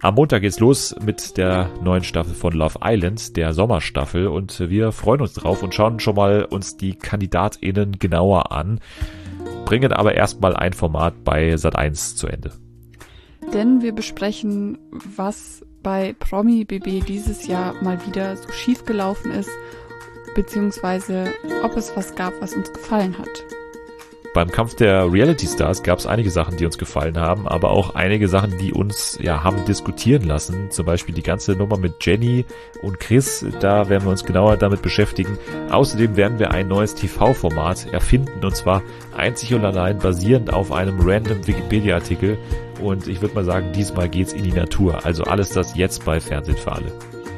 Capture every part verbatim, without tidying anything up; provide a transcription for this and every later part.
Am Montag geht's los mit der neuen Staffel von Love Island, der Sommerstaffel, und wir freuen uns drauf und schauen schon mal uns die KandidatInnen genauer an, bringen aber erstmal ein Format bei Sat eins zu Ende. Denn wir besprechen, was bei Promi B B dieses Jahr mal wieder so schief gelaufen ist, beziehungsweise ob es was gab, was uns gefallen hat. Beim Kampf der Reality Stars gab es einige Sachen, die uns gefallen haben, aber auch einige Sachen, die uns ja haben diskutieren lassen. Zum Beispiel die ganze Nummer mit Jenny und Chris, da werden wir uns genauer damit beschäftigen. Außerdem werden wir ein neues T V-Format erfinden, und zwar einzig und allein basierend auf einem random Wikipedia-Artikel. Und ich würde mal sagen, diesmal geht's in die Natur. Also alles das jetzt bei Fernsehen für alle.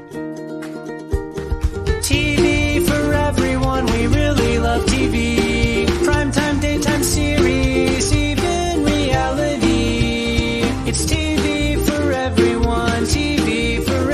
T V for everyone, we really love T V. Primetime, daytime series, even reality. It's T V for everyone, T V for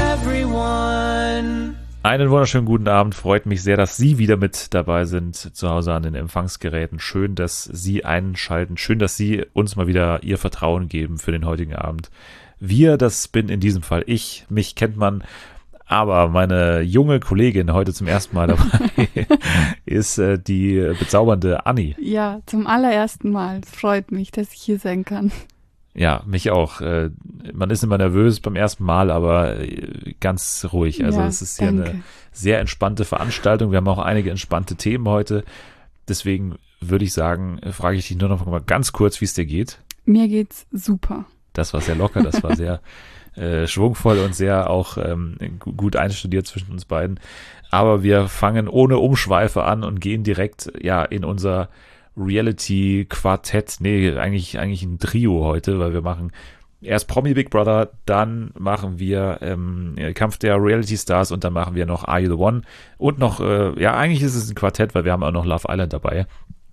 everyone. Einen wunderschönen guten Abend. Freut mich sehr, dass Sie wieder mit dabei sind zu Hause an den Empfangsgeräten. Schön, dass Sie einschalten. Schön, dass Sie uns mal wieder Ihr Vertrauen geben für den heutigen Abend. Wir, das bin in diesem Fall ich. Mich kennt man. Aber meine junge Kollegin heute zum ersten Mal dabei ist äh, die bezaubernde Anni. Ja, zum allerersten Mal. Es freut mich, dass ich hier sein kann. Ja, mich auch. Äh, man ist immer nervös beim ersten Mal, aber äh, ganz ruhig. Also ja, es ist ja danke. eine sehr entspannte Veranstaltung. Wir haben auch einige entspannte Themen heute. Deswegen würde ich sagen, frage ich dich nur noch mal ganz kurz, wie es dir geht. Mir geht's super. Das war sehr locker, das war sehr äh, schwungvoll und sehr auch ähm, gut einstudiert zwischen uns beiden. Aber wir fangen ohne Umschweife an und gehen direkt ja in unser Reality-Quartett. Nee, eigentlich eigentlich ein Trio heute, weil wir machen erst Promi Big Brother, dann machen wir ähm, Kampf der Reality Stars und dann machen wir noch Are You the One? Und noch, äh, ja, eigentlich ist es ein Quartett, weil wir haben auch noch Love Island dabei.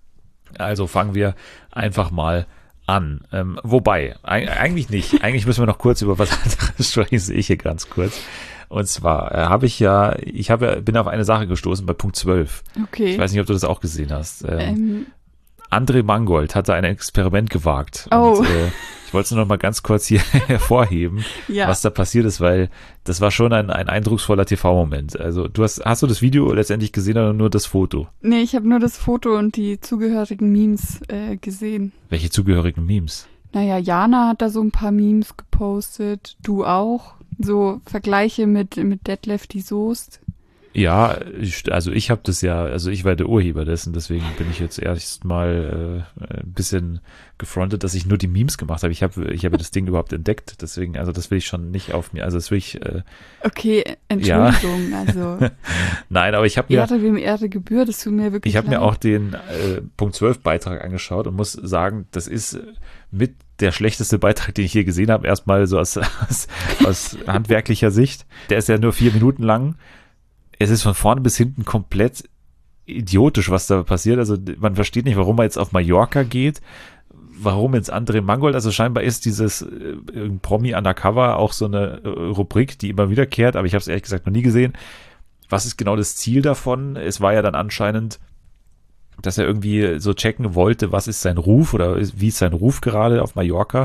Also fangen wir einfach mal an. Ähm, wobei, e- eigentlich nicht. Eigentlich müssen wir noch kurz über was anderes sprechen, sehe ich hier ganz kurz. Und zwar äh, habe ich ja, ich habe, bin auf eine Sache gestoßen bei Punkt zwölf. Okay. Ich weiß nicht, ob du das auch gesehen hast. Ähm, Ähm, André Mangold hatte ein Experiment gewagt. Oh. Und, äh, ich wollte es nur noch mal ganz kurz hier hervorheben, ja. was da passiert ist, weil das war schon ein, ein eindrucksvoller T V-Moment. Also du hast, hast du das Video letztendlich gesehen oder nur das Foto? Nee, ich habe nur das Foto und die zugehörigen Memes äh, gesehen. Welche zugehörigen Memes? Naja, Jana hat da so ein paar Memes gepostet, du auch. So Vergleiche mit, mit Detlef die Soest. Ja, ich, also ich habe das ja, also ich war der Urheber dessen, deswegen bin ich jetzt erst mal äh, ein bisschen gefrontet, dass ich nur die Memes gemacht habe. Ich habe ich habe das Ding überhaupt entdeckt, deswegen, also das will ich schon nicht auf mir, also das will ich äh, Okay, Entschuldigung, ja. also Nein, aber ich habe mir Ehre wem Ehre gebührt, das tut mir wirklich ich habe mir leid. auch den äh, Punkt zwölf Beitrag angeschaut und muss sagen, das ist mit der schlechteste Beitrag, den ich je gesehen habe, erstmal so aus, aus, aus handwerklicher Sicht. Der ist ja nur vier Minuten lang. Es ist von vorne bis hinten komplett idiotisch, was da passiert. Also man versteht nicht, warum er jetzt auf Mallorca geht, warum jetzt André Mangold, also scheinbar ist dieses äh, Promi Undercover auch so eine äh, Rubrik, die immer wiederkehrt, aber ich habe es ehrlich gesagt noch nie gesehen. Was ist genau das Ziel davon? Es war ja dann anscheinend, dass er irgendwie so checken wollte, was ist sein Ruf oder wie ist sein Ruf gerade auf Mallorca.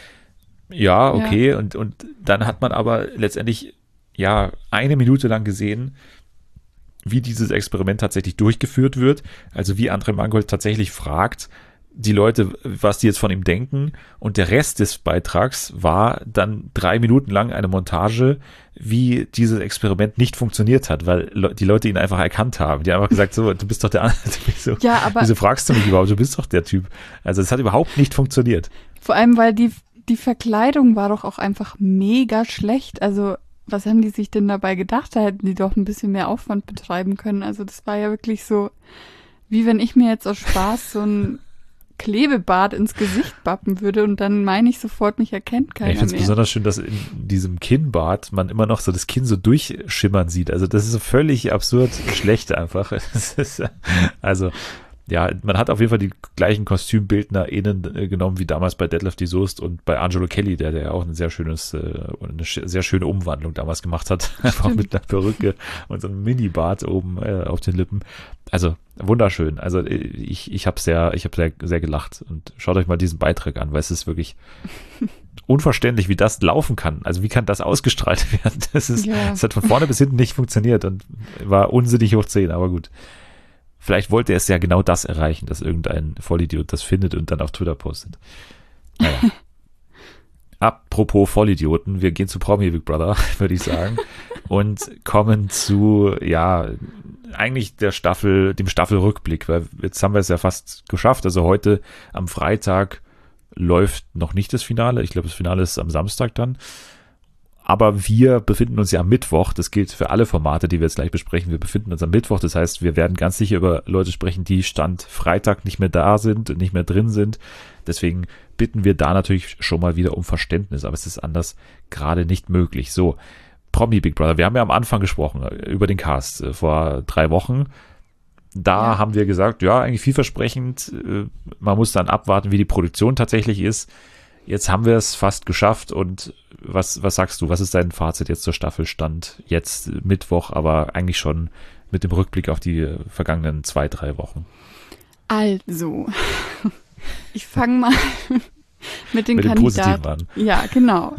Ja, okay, ja. Und, und dann hat man aber letztendlich ja eine Minute lang gesehen, wie dieses Experiment tatsächlich durchgeführt wird, also wie André Mangold tatsächlich fragt die Leute, was die jetzt von ihm denken, und der Rest des Beitrags war dann drei Minuten lang eine Montage, wie dieses Experiment nicht funktioniert hat, weil Le- die Leute ihn einfach erkannt haben. Die haben einfach gesagt, so, du bist doch der andere, wieso, ja, aber wieso fragst du mich überhaupt, du bist doch der Typ. Also es hat überhaupt nicht funktioniert. Vor allem, weil die, die Verkleidung war doch auch einfach mega schlecht, also was haben die sich denn dabei gedacht? Da hätten die doch ein bisschen mehr Aufwand betreiben können. Also das war ja wirklich so, wie wenn ich mir jetzt aus Spaß so ein Klebebart ins Gesicht bappen würde und dann meine ich sofort, mich erkennt keiner ich finde es mehr. besonders schön, dass in diesem Kinnbart man immer noch so das Kinn so durchschimmern sieht. Also das ist so völlig absurd schlecht einfach. Das ist, also ja, man hat auf jeden Fall die gleichen KostümbildnerInnen äh, genommen wie damals bei Deadlift die Soest und bei Angelo Kelly, der, der ja auch ein sehr schönes, äh, eine sehr schöne Umwandlung damals gemacht hat. Einfach mit einer Perücke und so einem Mini-Bart oben äh, auf den Lippen. Also wunderschön. Also ich, ich habe sehr, ich habe sehr, sehr gelacht. Und schaut euch mal diesen Beitrag an, weil es ist wirklich unverständlich, wie das laufen kann. Also wie kann das ausgestrahlt werden? Das ist, Ja. es hat von vorne bis hinten nicht funktioniert und war unsinnig hoch zehn, aber gut. Vielleicht wollte er es ja genau das erreichen, dass irgendein Vollidiot das findet und dann auf Twitter postet. Naja. Apropos Vollidioten, wir gehen zu Promi Big Brother, würde ich sagen, und kommen zu, ja, eigentlich der Staffel, dem Staffelrückblick, weil jetzt haben wir es ja fast geschafft. Also heute am Freitag läuft noch nicht das Finale. Ich glaube, das Finale ist am Samstag dann. Aber wir befinden uns ja am Mittwoch. Das gilt für alle Formate, die wir jetzt gleich besprechen. Wir befinden uns am Mittwoch. Das heißt, wir werden ganz sicher über Leute sprechen, die Stand Freitag nicht mehr da sind und nicht mehr drin sind. Deswegen bitten wir da natürlich schon mal wieder um Verständnis. Aber es ist anders gerade nicht möglich. So, Promi Big Brother. Wir haben ja am Anfang gesprochen über den Cast äh, vor drei Wochen. Da Ja. haben wir gesagt, ja, eigentlich vielversprechend. Äh, man muss dann abwarten, wie die Produktion tatsächlich ist. Jetzt haben wir es fast geschafft und was, was sagst du? Was ist dein Fazit jetzt zur Staffelstand? Jetzt Mittwoch, aber eigentlich schon mit dem Rückblick auf die vergangenen zwei, drei Wochen. Also, ich fange mal mit den Mit dem Positiven Kandidaten. an. Ja, genau.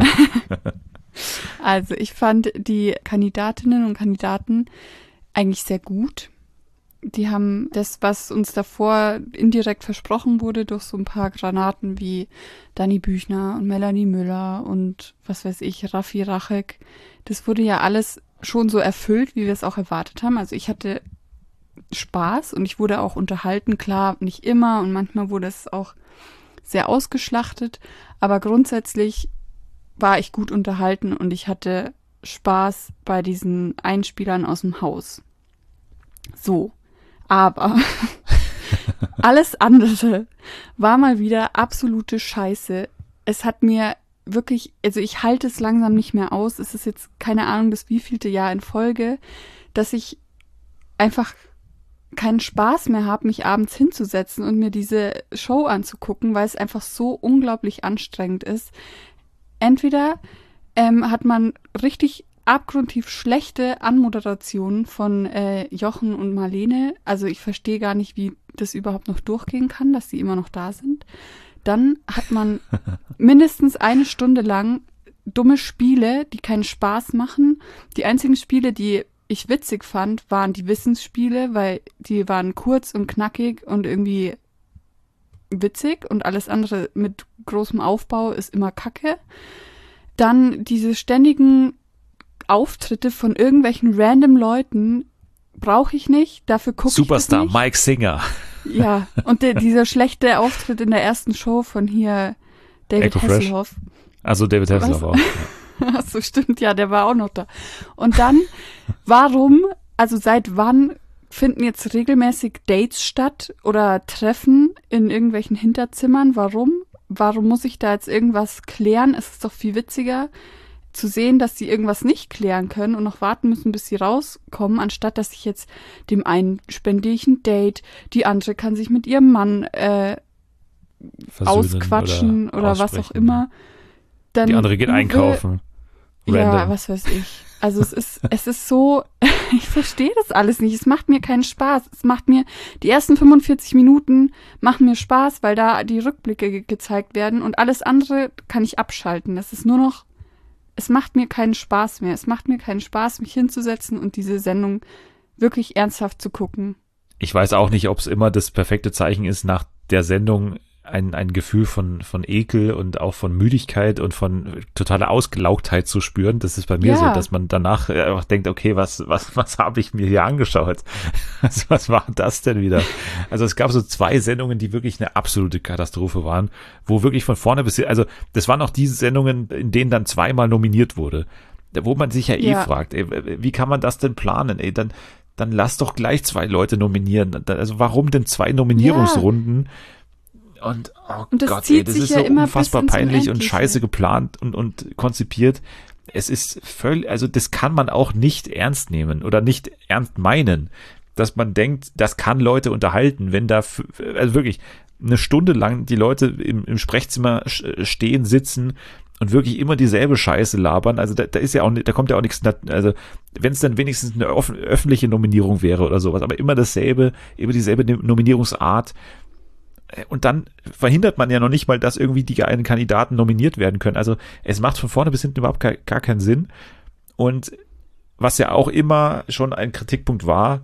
Also, ich fand die Kandidatinnen und Kandidaten eigentlich sehr gut. Die haben das, was uns davor indirekt versprochen wurde, durch so ein paar Granaten wie Dani Büchner und Melanie Müller und was weiß ich, Raffi Rachek, das wurde ja alles schon so erfüllt, wie wir es auch erwartet haben. Also ich hatte Spaß und ich wurde auch unterhalten. Klar, nicht immer und manchmal wurde es auch sehr ausgeschlachtet, aber grundsätzlich war ich gut unterhalten und ich hatte Spaß bei diesen Einspielern aus dem Haus. So. Aber alles andere war mal wieder absolute Scheiße. Es hat mir wirklich, also ich halte es langsam nicht mehr aus. Es ist jetzt keine Ahnung, das wievielte Jahr in Folge, dass ich einfach keinen Spaß mehr habe, mich abends hinzusetzen und mir diese Show anzugucken, weil es einfach so unglaublich anstrengend ist. Entweder ähm, hat man richtig abgrundtief schlechte Anmoderationen von äh, Jochen und Marlene. Also ich verstehe gar nicht, wie das überhaupt noch durchgehen kann, dass sie immer noch da sind. Dann hat man mindestens eine Stunde lang dumme Spiele, die keinen Spaß machen. Die einzigen Spiele, die ich witzig fand, waren die Wissensspiele, weil die waren kurz und knackig und irgendwie witzig und alles andere mit großem Aufbau ist immer Kacke. Dann diese ständigen Auftritte von irgendwelchen random Leuten brauche ich nicht, dafür gucke ich das Superstar nicht. Mike Singer. Ja, und der, dieser schlechte Auftritt in der ersten Show von hier David Echo Fresh. Hasselhoff. Also David Hasselhoff auch. Ach so, stimmt, ja, der war auch noch da. Und dann, warum, also seit wann finden jetzt regelmäßig Dates statt oder Treffen in irgendwelchen Hinterzimmern? Warum? Warum muss ich da jetzt irgendwas klären? Es ist doch viel witziger zu sehen, dass sie irgendwas nicht klären können und noch warten müssen, bis sie rauskommen, anstatt dass ich jetzt dem einen spendiere ich ein Date, die andere kann sich mit ihrem Mann äh, Versöhnen ausquatschen oder, was auch aussprechen. immer. Dann Die andere geht Uwe- einkaufen. Ja, Random. was weiß ich. Also es ist, es ist so, ich verstehe das alles nicht. Es macht mir keinen Spaß. Es macht mir, die ersten fünfundvierzig Minuten machen mir Spaß, weil da die Rückblicke ge- gezeigt werden und alles andere kann ich abschalten. Das ist nur noch, es macht mir keinen Spaß mehr. Es macht mir keinen Spaß, mich hinzusetzen und diese Sendung wirklich ernsthaft zu gucken. Ich weiß auch nicht, ob es immer das perfekte Zeichen ist, nach der Sendung ein, ein Gefühl von, von Ekel und auch von Müdigkeit und von totaler Ausgelaugtheit zu spüren. Das ist bei mir Ja. so, dass man danach einfach denkt, okay, was, was, was habe ich mir hier angeschaut? Also, was war das denn wieder? Also es gab so zwei Sendungen, die wirklich eine absolute Katastrophe waren, wo wirklich von vorne bis hin, also das waren auch diese Sendungen, in denen dann zweimal nominiert wurde, wo man sich ja eh Ja. fragt, ey, wie kann man das denn planen? Ey, dann dann lass doch gleich zwei Leute nominieren. Also warum denn zwei Nominierungsrunden? Und oh Und das Gott, zieht ey, das sich ist ja so immer unfassbar bis ins peinlich und Unendliche. scheiße geplant und, und konzipiert. Es ist völlig, also das kann man auch nicht ernst nehmen oder nicht ernst meinen. dass man denkt, das kann Leute unterhalten, wenn da, f- also wirklich eine Stunde lang die Leute im, im Sprechzimmer stehen, sitzen und wirklich immer dieselbe Scheiße labern. Also da, da ist ja auch, da kommt ja auch nichts, also wenn es dann wenigstens eine offen, öffentliche Nominierung wäre oder sowas, aber immer dasselbe, immer dieselbe Nominierungsart. Und dann verhindert man ja noch nicht mal, dass irgendwie die einen Kandidaten nominiert werden können. Also es macht von vorne bis hinten überhaupt gar, gar keinen Sinn. Und was ja auch immer schon ein Kritikpunkt war,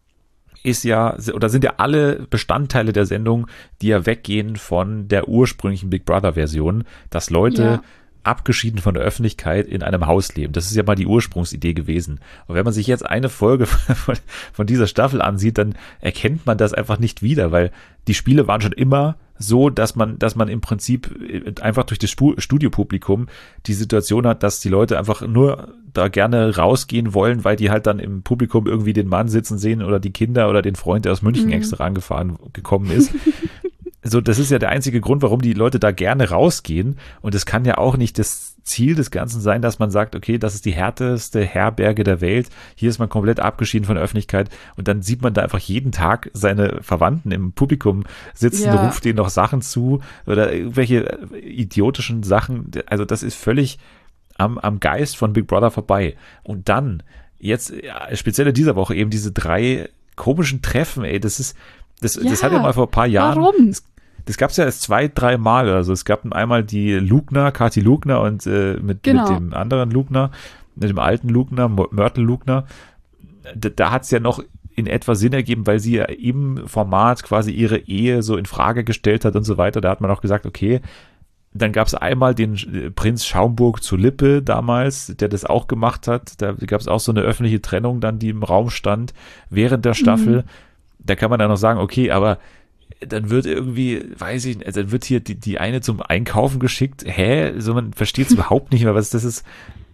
ist ja, oder sind ja alle Bestandteile der Sendung, die ja weggehen von der ursprünglichen Big Brother-Version, dass Leute Ja. abgeschieden von der Öffentlichkeit in einem Haus leben. Das ist ja mal die Ursprungsidee gewesen. Und wenn man sich jetzt eine Folge von, von dieser Staffel ansieht, dann erkennt man das einfach nicht wieder, weil die Spiele waren schon immer so, dass man, dass man im Prinzip einfach durch das Spu- Studiopublikum die Situation hat, dass die Leute einfach nur da gerne rausgehen wollen, weil die halt dann im Publikum irgendwie den Mann sitzen sehen oder die Kinder oder den Freund, der aus München Mhm. extra angefahren gekommen ist. So, das ist ja der einzige Grund, warum die Leute da gerne rausgehen. Und es kann ja auch nicht das Ziel des Ganzen sein, dass man sagt, okay, das ist die härteste Herberge der Welt. Hier ist man komplett abgeschieden von der Öffentlichkeit. Und dann sieht man da einfach jeden Tag seine Verwandten im Publikum sitzen, Ja. ruft denen noch Sachen zu oder irgendwelche idiotischen Sachen. Also das ist völlig am, am Geist von Big Brother vorbei. Und dann, jetzt, ja, speziell in dieser Woche eben diese drei komischen Treffen, ey, das ist, das, das Ja, hat ja mal vor ein paar Jahren. warum? Das, das gab es ja erst zwei, drei Mal. Also es gab einmal die Lugner, Kathi Lugner und äh, mit, Genau. mit dem anderen Lugner, mit dem alten Lugner, Mörtel Lugner. Da, da hat es ja noch in etwa Sinn ergeben, weil sie ja im Format quasi ihre Ehe so in Frage gestellt hat und so weiter. Da hat man auch gesagt, okay, dann gab es einmal den äh, Prinz Schaumburg zu Lippe damals, der das auch gemacht hat. Da gab es auch so eine öffentliche Trennung dann, die im Raum stand während der Staffel. Mhm. Da kann man dann noch sagen, okay, aber dann wird irgendwie, weiß ich nicht, also dann wird hier die, die eine zum Einkaufen geschickt. Hä? So, man versteht es überhaupt nicht mehr, was das ist,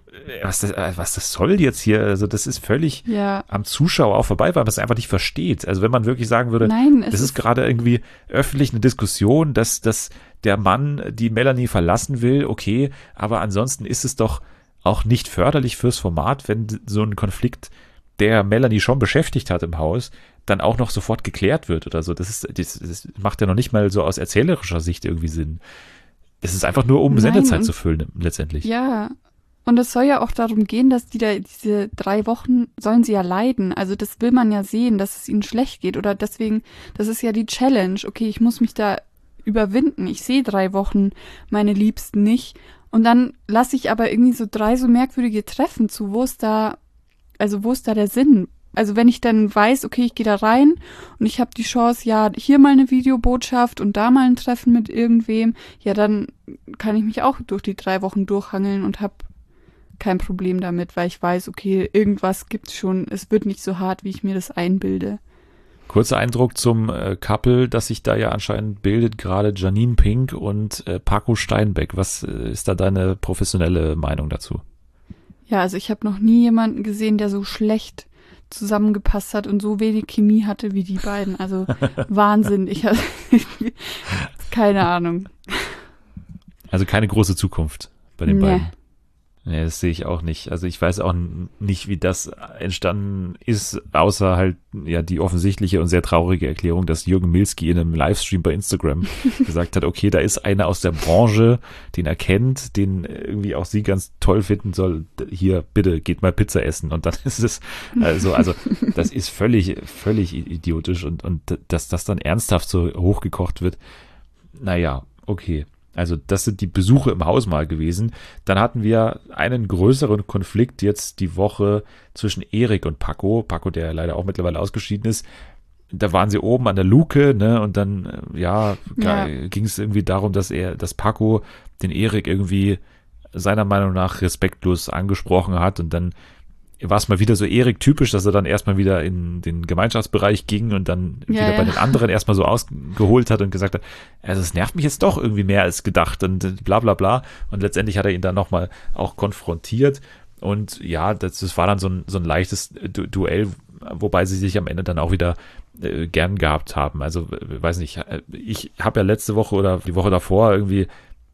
was das, was das soll jetzt hier. Also das ist völlig Ja. am Zuschauer auch vorbei, weil man es einfach nicht versteht. Also wenn man wirklich sagen würde, Nein, es das ist gerade irgendwie öffentlich eine Diskussion, dass, dass der Mann die Melanie verlassen will, okay, aber ansonsten ist es doch auch nicht förderlich fürs Format, wenn so ein Konflikt, der Melanie schon beschäftigt hat im Haus, dann auch noch sofort geklärt wird oder so. Das ist, das, das macht ja noch nicht mal so aus erzählerischer Sicht irgendwie Sinn. Es ist einfach nur, um Nein, Sendezeit und- zu füllen, letztendlich. Ja. Und es soll ja auch darum gehen, dass die da diese drei Wochen sollen sie ja leiden. Also das will man ja sehen, dass es ihnen schlecht geht. Oder deswegen, das ist ja die Challenge. Okay, ich muss mich da überwinden. Ich sehe drei Wochen meine Liebsten nicht. Und dann lasse ich aber irgendwie so drei so merkwürdige Treffen zu. Wo ist da, also wo ist da der Sinn? Also wenn ich dann weiß, okay, ich gehe da rein und ich habe die Chance, ja, hier mal eine Videobotschaft und da mal ein Treffen mit irgendwem, ja, dann kann ich mich auch durch die drei Wochen durchhangeln und habe kein Problem damit, weil ich weiß, okay, irgendwas gibt's schon, es wird nicht so hart, wie ich mir das einbilde. Kurzer Eindruck zum äh, Couple, das sich da ja anscheinend bildet, gerade Janine Pink und äh, Paco Steinbeck. Was äh, ist da deine professionelle Meinung dazu? Ja, also ich habe noch nie jemanden gesehen, der so schlecht zusammengepasst hat und so wenig Chemie hatte wie die beiden. Also Wahnsinn. Ich habe keine Ahnung. Also keine große Zukunft bei den Nee. beiden. Nee, das sehe ich auch nicht. Also ich weiß auch n- nicht, wie das entstanden ist, außer halt ja die offensichtliche und sehr traurige Erklärung, dass Jürgen Milski in einem Livestream bei Instagram gesagt hat, okay, da ist einer aus der Branche, den er kennt, den irgendwie auch sie ganz toll finden soll. Hier, bitte, geht mal Pizza essen. Und dann ist es, also, also das ist völlig, völlig idiotisch und, und dass das dann ernsthaft so hochgekocht wird, naja, okay. Also das sind die Besuche im Haus mal gewesen. Dann hatten wir einen größeren Konflikt jetzt die Woche zwischen Erik und Paco. Paco, der leider auch mittlerweile ausgeschieden ist. Da waren sie oben an der Luke, ne? Und dann, äh, ja, Ja. ging es irgendwie darum, dass er, dass Paco den Erik irgendwie seiner Meinung nach respektlos angesprochen hat. Und dann war es mal wieder so Erik-typisch, dass er dann erstmal wieder in den Gemeinschaftsbereich ging und dann Ja, wieder ja. bei den anderen erstmal so ausgeholt hat und gesagt hat, also es nervt mich jetzt doch irgendwie mehr als gedacht und bla bla bla. Und letztendlich hat er ihn dann nochmal auch konfrontiert. Und ja, das, das war dann so ein, so ein leichtes Du- Duell, wobei sie sich am Ende dann auch wieder äh, gern gehabt haben. Also, äh, weiß nicht, äh, ich habe ja letzte Woche oder die Woche davor irgendwie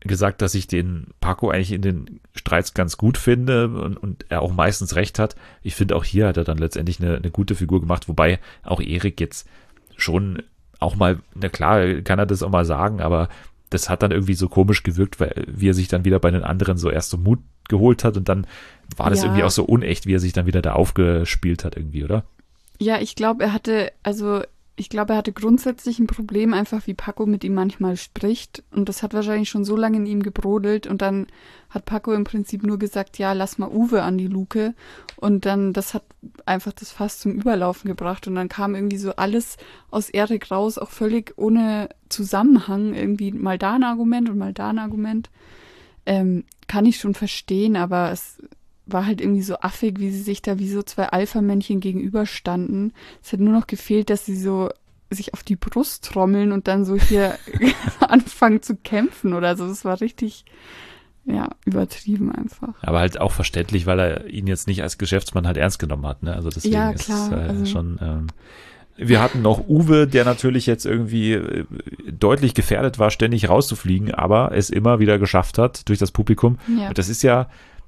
gesagt, dass ich den Paco eigentlich in den Streits ganz gut finde und, und er auch meistens recht hat. Ich finde auch hier hat er dann letztendlich eine, eine gute Figur gemacht, wobei auch Erik jetzt schon auch mal, na klar, kann er das auch mal sagen, aber das hat dann irgendwie so komisch gewirkt, weil wie er sich dann wieder bei den anderen so erst so Mut geholt hat und dann war das Ja. irgendwie auch so unecht, wie er sich dann wieder da aufgespielt hat irgendwie, oder? Ja, ich glaube, er hatte, also ich glaube, er hatte grundsätzlich ein Problem, einfach wie Paco mit ihm manchmal spricht. Und das hat wahrscheinlich schon so lange in ihm gebrodelt. Und dann hat Paco im Prinzip nur gesagt, ja, lass mal Uwe an die Luke. Und dann, das hat einfach das Fass zum Überlaufen gebracht. Und dann kam irgendwie so alles aus Erik raus, auch völlig ohne Zusammenhang. Irgendwie mal da ein Argument und mal da ein Argument. Ähm, kann ich schon verstehen, aber es war halt irgendwie so affig, wie sie sich da wie so zwei Alpha-Männchen gegenüberstanden. Es hat nur noch gefehlt, dass sie so sich auf die Brust trommeln und dann so hier anfangen zu kämpfen oder so. Das war richtig, ja, übertrieben einfach. Aber halt auch verständlich, weil er ihn jetzt nicht als Geschäftsmann halt ernst genommen hat, ne? Also deswegen Ja, ist klar, es äh, also- schon. Ähm, wir hatten noch Uwe, der natürlich jetzt irgendwie äh, deutlich gefährdet war, ständig rauszufliegen, aber es immer wieder geschafft hat durch das Publikum. Ja. Und das ist ja,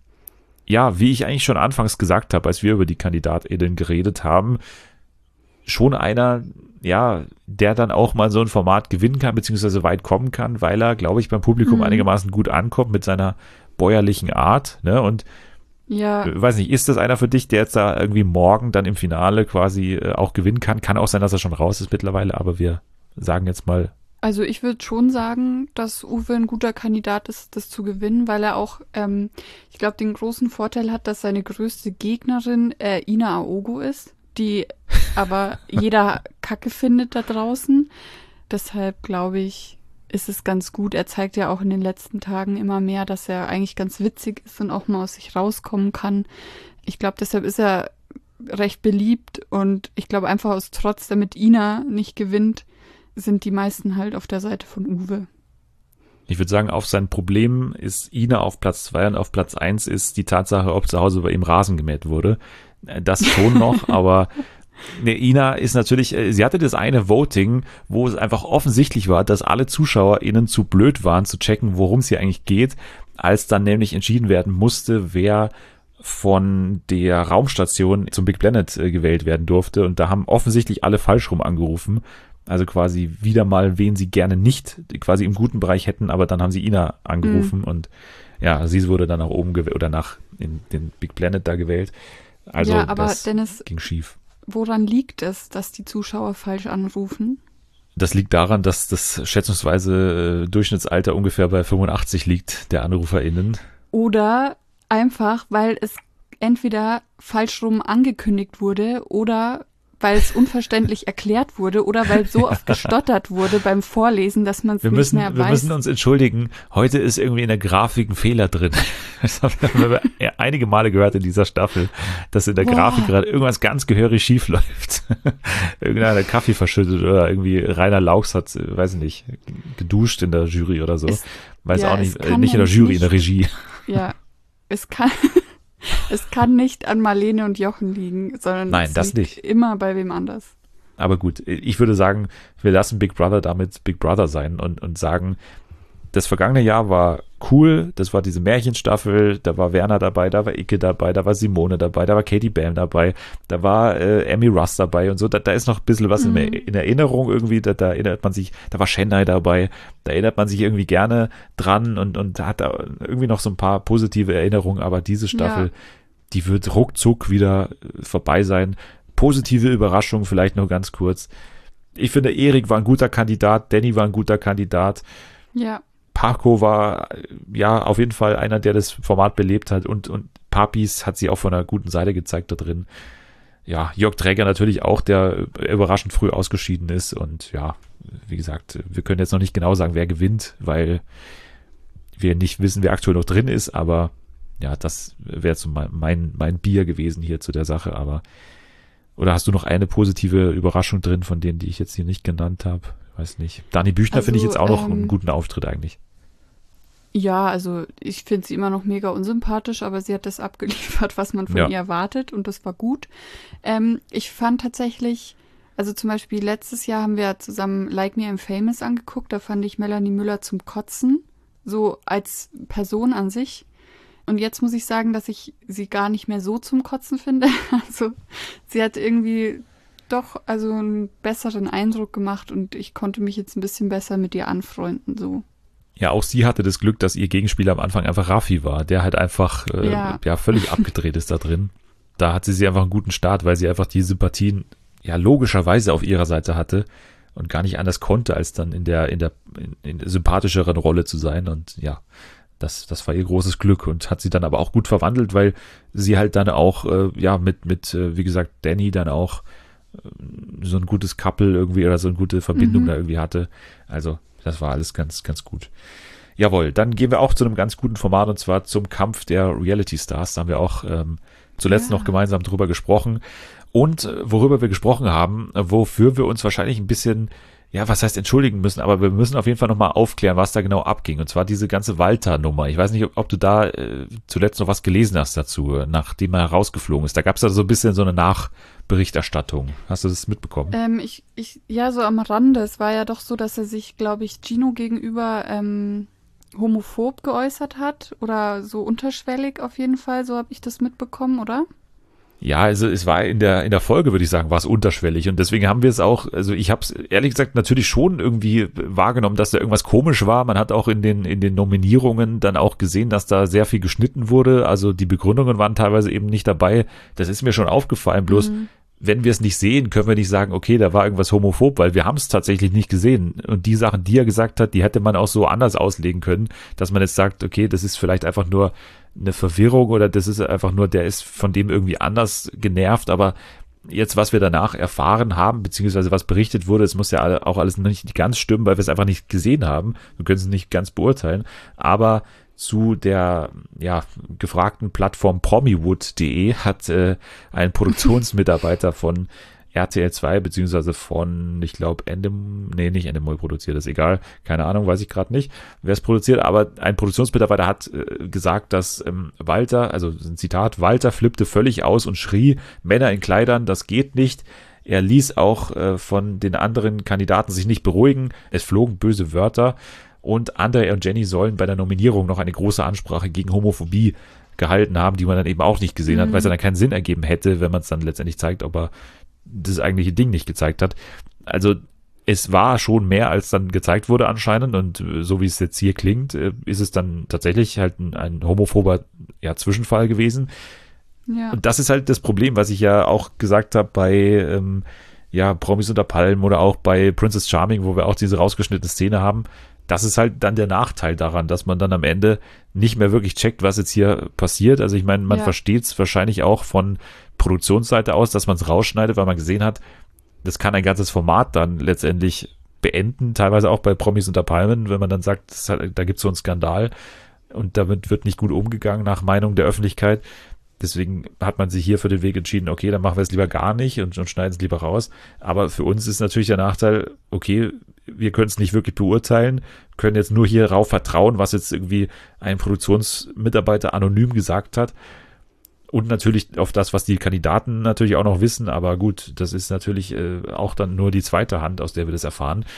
ja, wie ich eigentlich schon anfangs gesagt habe, als wir über die KandidatInnen geredet haben, schon einer, ja, der dann auch mal so ein Format gewinnen kann, beziehungsweise weit kommen kann, weil er, glaube ich, beim Publikum Mhm. einigermaßen gut ankommt mit seiner bäuerlichen Art, ne? Und Ja, äh, weiß nicht, ist das einer für dich, der jetzt da irgendwie morgen dann im Finale quasi äh, auch gewinnen kann? Kann auch sein, dass er schon raus ist mittlerweile, aber wir sagen jetzt mal, also ich würde schon sagen, dass Uwe ein guter Kandidat ist, das zu gewinnen, weil er auch, ähm, ich glaube, den großen Vorteil hat, dass seine größte Gegnerin äh, Ina Aogo ist, die aber jeder Kacke findet da draußen. Deshalb glaube ich, ist es ganz gut. Er zeigt ja auch in den letzten Tagen immer mehr, dass er eigentlich ganz witzig ist und auch mal aus sich rauskommen kann. Ich glaube, deshalb ist er recht beliebt und ich glaube einfach aus Trotz, damit Ina nicht gewinnt, sind die meisten halt auf der Seite von Uwe. ich würde sagen, auf sein Problem ist Ina auf Platz zwei und auf Platz eins ist die Tatsache, ob zu Hause bei ihm Rasen gemäht wurde. Äh, Das schon noch, aber ne, Ina ist natürlich, äh, sie hatte das eine Voting, wo es einfach offensichtlich war, dass alle ZuschauerInnen zu blöd waren, zu checken, worum es hier eigentlich geht, als dann nämlich entschieden werden musste, wer von der Raumstation zum Big Planet äh, gewählt werden durfte. Und da haben offensichtlich alle falsch rum angerufen. Also quasi wieder mal, wen sie gerne nicht quasi im guten Bereich hätten, aber dann haben sie Ina angerufen und ja, sie wurde dann nach oben gewählt oder nach in den Big Planet da gewählt. Also ja, aber das Dennis, ging schief. woran liegt es, dass die Zuschauer falsch anrufen? Das liegt daran, dass das schätzungsweise äh, Durchschnittsalter ungefähr bei fünfundachtzig liegt, der AnruferInnen. Oder einfach, weil es entweder falsch rum angekündigt wurde oder weil es unverständlich erklärt wurde oder weil so oft gestottert wurde beim Vorlesen, dass man es Wir nicht müssen, mehr wir weiß. müssen uns entschuldigen. Heute ist irgendwie in der Grafik ein Fehler drin. Das haben wir ja einige Male gehört in dieser Staffel, dass in der Boah. Grafik gerade irgendwas ganz gehörig schief läuft. Irgendeiner hat Kaffee verschüttet oder irgendwie Rainer Laux hat, äh, weiß ich nicht, geduscht in der Jury oder so. Es- Weiß ja, auch nicht, es äh, kann nicht in der nämlich Jury, in der nicht- Regie. Ja, es kann, es kann nicht an Marlene und Jochen liegen, sondern Nein, es das liegt nicht. immer bei wem anders. Aber gut, ich würde sagen, wir lassen Big Brother damit Big Brother sein und, und sagen, das vergangene Jahr war cool, das war diese Märchenstaffel, da war Werner dabei, da war Icke dabei, da war Simone dabei, da war Katie Bam dabei, da war äh, Amy Russ dabei und so, da, da ist noch ein bisschen was Mhm. in, in Erinnerung irgendwie, da, da erinnert man sich, da war Chennai dabei, da erinnert man sich irgendwie gerne dran und, und hat da irgendwie noch so ein paar positive Erinnerungen, aber diese Staffel, Ja. die wird ruckzuck wieder äh, vorbei sein. Positive Überraschung, vielleicht noch ganz kurz. Ich finde, Erik war ein guter Kandidat, Danny war ein guter Kandidat, Ja, Paco war äh, ja auf jeden Fall einer, der das Format belebt hat und, und Papis hat sie auch von einer guten Seite gezeigt da drin. Ja, Jörg Träger natürlich auch, der überraschend früh ausgeschieden ist und ja, wie gesagt, wir können jetzt noch nicht genau sagen, wer gewinnt, weil wir nicht wissen, wer aktuell noch drin ist, aber ja, das wäre so mein, mein, mein Bier gewesen hier zu der Sache, aber oder hast du noch eine positive Überraschung drin von denen, die ich jetzt hier nicht genannt habe? Weiß nicht. Dani Büchner Also, finde ich jetzt auch noch ähm, einen guten Auftritt eigentlich. ja, also ich finde sie immer noch mega unsympathisch, aber sie hat das abgeliefert, was man von Ja. ihr erwartet und das war gut. Ähm, ich fand tatsächlich, also zum Beispiel letztes Jahr haben wir zusammen Like Me I'm Famous angeguckt, da fand ich Melanie Müller zum Kotzen. so als Person an sich. Und jetzt muss ich sagen, dass ich sie gar nicht mehr so zum Kotzen finde. Also sie hat irgendwie doch also einen besseren Eindruck gemacht und ich konnte mich jetzt ein bisschen besser mit ihr anfreunden, so. Ja, auch sie hatte das Glück, dass ihr Gegenspieler am Anfang einfach Raffi war, der halt einfach äh, ja. ja völlig abgedreht ist da drin. Da hatte sie einfach einen guten Start, weil sie einfach die Sympathien ja logischerweise auf ihrer Seite hatte und gar nicht anders konnte, als dann in der in der in, in der sympathischeren Rolle zu sein. Und ja, das das war ihr großes Glück und hat sie dann aber auch gut verwandelt, weil sie halt dann auch äh, ja mit mit äh, wie gesagt Danny dann auch äh, so ein gutes Couple irgendwie oder so eine gute Verbindung mhm. da irgendwie hatte. Also das war alles ganz ganz gut. Jawohl, dann gehen wir auch zu einem ganz guten Format und zwar zum Kampf der Reality Stars. Da haben wir auch ähm, zuletzt ja. noch gemeinsam drüber gesprochen. Und äh, worüber wir gesprochen haben, äh, wofür wir uns wahrscheinlich ein bisschen, ja, was heißt entschuldigen müssen, aber wir müssen auf jeden Fall nochmal aufklären, was da genau abging. Und zwar diese ganze Walter-Nummer. Ich weiß nicht, ob, ob du da äh, zuletzt noch was gelesen hast dazu, nachdem er rausgeflogen ist. Da gab es da so ein bisschen so eine Nachberichterstattung. Hast du das mitbekommen? Ähm, ich, ich, ja, so am Rande. Es war ja doch so, dass er sich, glaube ich, Gino gegenüber ähm, homophob geäußert hat oder so unterschwellig auf jeden Fall. So habe ich das mitbekommen, oder? Ja, also es war in der in der Folge, würde ich sagen, war es unterschwellig und deswegen haben wir es auch, also ich habe es ehrlich gesagt natürlich schon irgendwie wahrgenommen, dass da irgendwas komisch war. Man hat auch in den in den Nominierungen dann auch gesehen, dass da sehr viel geschnitten wurde, also die Begründungen waren teilweise eben nicht dabei. Das ist mir schon aufgefallen, bloß mhm. wenn wir es nicht sehen, können wir nicht sagen, okay, da war irgendwas homophob, weil wir haben es tatsächlich nicht gesehen. Und die Sachen, die er gesagt hat, die hätte man auch so anders auslegen können, dass man jetzt sagt, okay, das ist vielleicht einfach nur eine Verwirrung oder das ist einfach nur, der ist von dem irgendwie anders genervt, aber jetzt, was wir danach erfahren haben, beziehungsweise was berichtet wurde, es muss ja auch alles nicht ganz stimmen, weil wir es einfach nicht gesehen haben. Wir können es nicht ganz beurteilen, aber zu der ja gefragten Plattform promiwood punkt de hat äh, ein Produktionsmitarbeiter von R T L zwei beziehungsweise von, ich glaube, Endemol, nee, nicht Endemol produziert, ist egal, keine Ahnung, weiß ich gerade nicht, wer es produziert, aber ein Produktionsmitarbeiter hat äh, gesagt, dass ähm, Walter, also ein Zitat, Walter flippte völlig aus und schrie, Männer in Kleidern, das geht nicht. Er ließ auch äh, von den anderen Kandidaten sich nicht beruhigen, es flogen böse Wörter. Und André und Jenny sollen bei der Nominierung noch eine große Ansprache gegen Homophobie gehalten haben, die man dann eben auch nicht gesehen mhm. hat, weil es dann keinen Sinn ergeben hätte, wenn man es dann letztendlich zeigt, ob er das eigentliche Ding nicht gezeigt hat. Also es war schon mehr, als dann gezeigt wurde anscheinend und so wie es jetzt hier klingt, ist es dann tatsächlich halt ein, ein homophober ja, Zwischenfall gewesen. Ja. Und das ist halt das Problem, was ich ja auch gesagt habe bei ähm, ja, Promis unter Palmen oder auch bei Princess Charming, wo wir auch diese rausgeschnittene Szene haben. Das ist halt dann der Nachteil daran, dass man dann am Ende nicht mehr wirklich checkt, was jetzt hier passiert. Also ich meine, man ja. versteht es wahrscheinlich auch von Produktionsseite aus, dass man es rausschneidet, weil man gesehen hat, das kann ein ganzes Format dann letztendlich beenden, teilweise auch bei Promis unter Palmen, wenn man dann sagt, das hat, da gibt es so einen Skandal und damit wird nicht gut umgegangen nach Meinung der Öffentlichkeit. Deswegen hat man sich hier für den Weg entschieden, okay, dann machen wir es lieber gar nicht und, und schneiden es lieber raus. Aber für uns ist natürlich der Nachteil, okay, wir können es nicht wirklich beurteilen, können jetzt nur hierauf vertrauen, was jetzt irgendwie ein Produktionsmitarbeiter anonym gesagt hat. Und natürlich auf das, was die Kandidaten natürlich auch noch wissen. Aber gut, das ist natürlich äh, auch dann nur die zweite Hand, aus der wir das erfahren.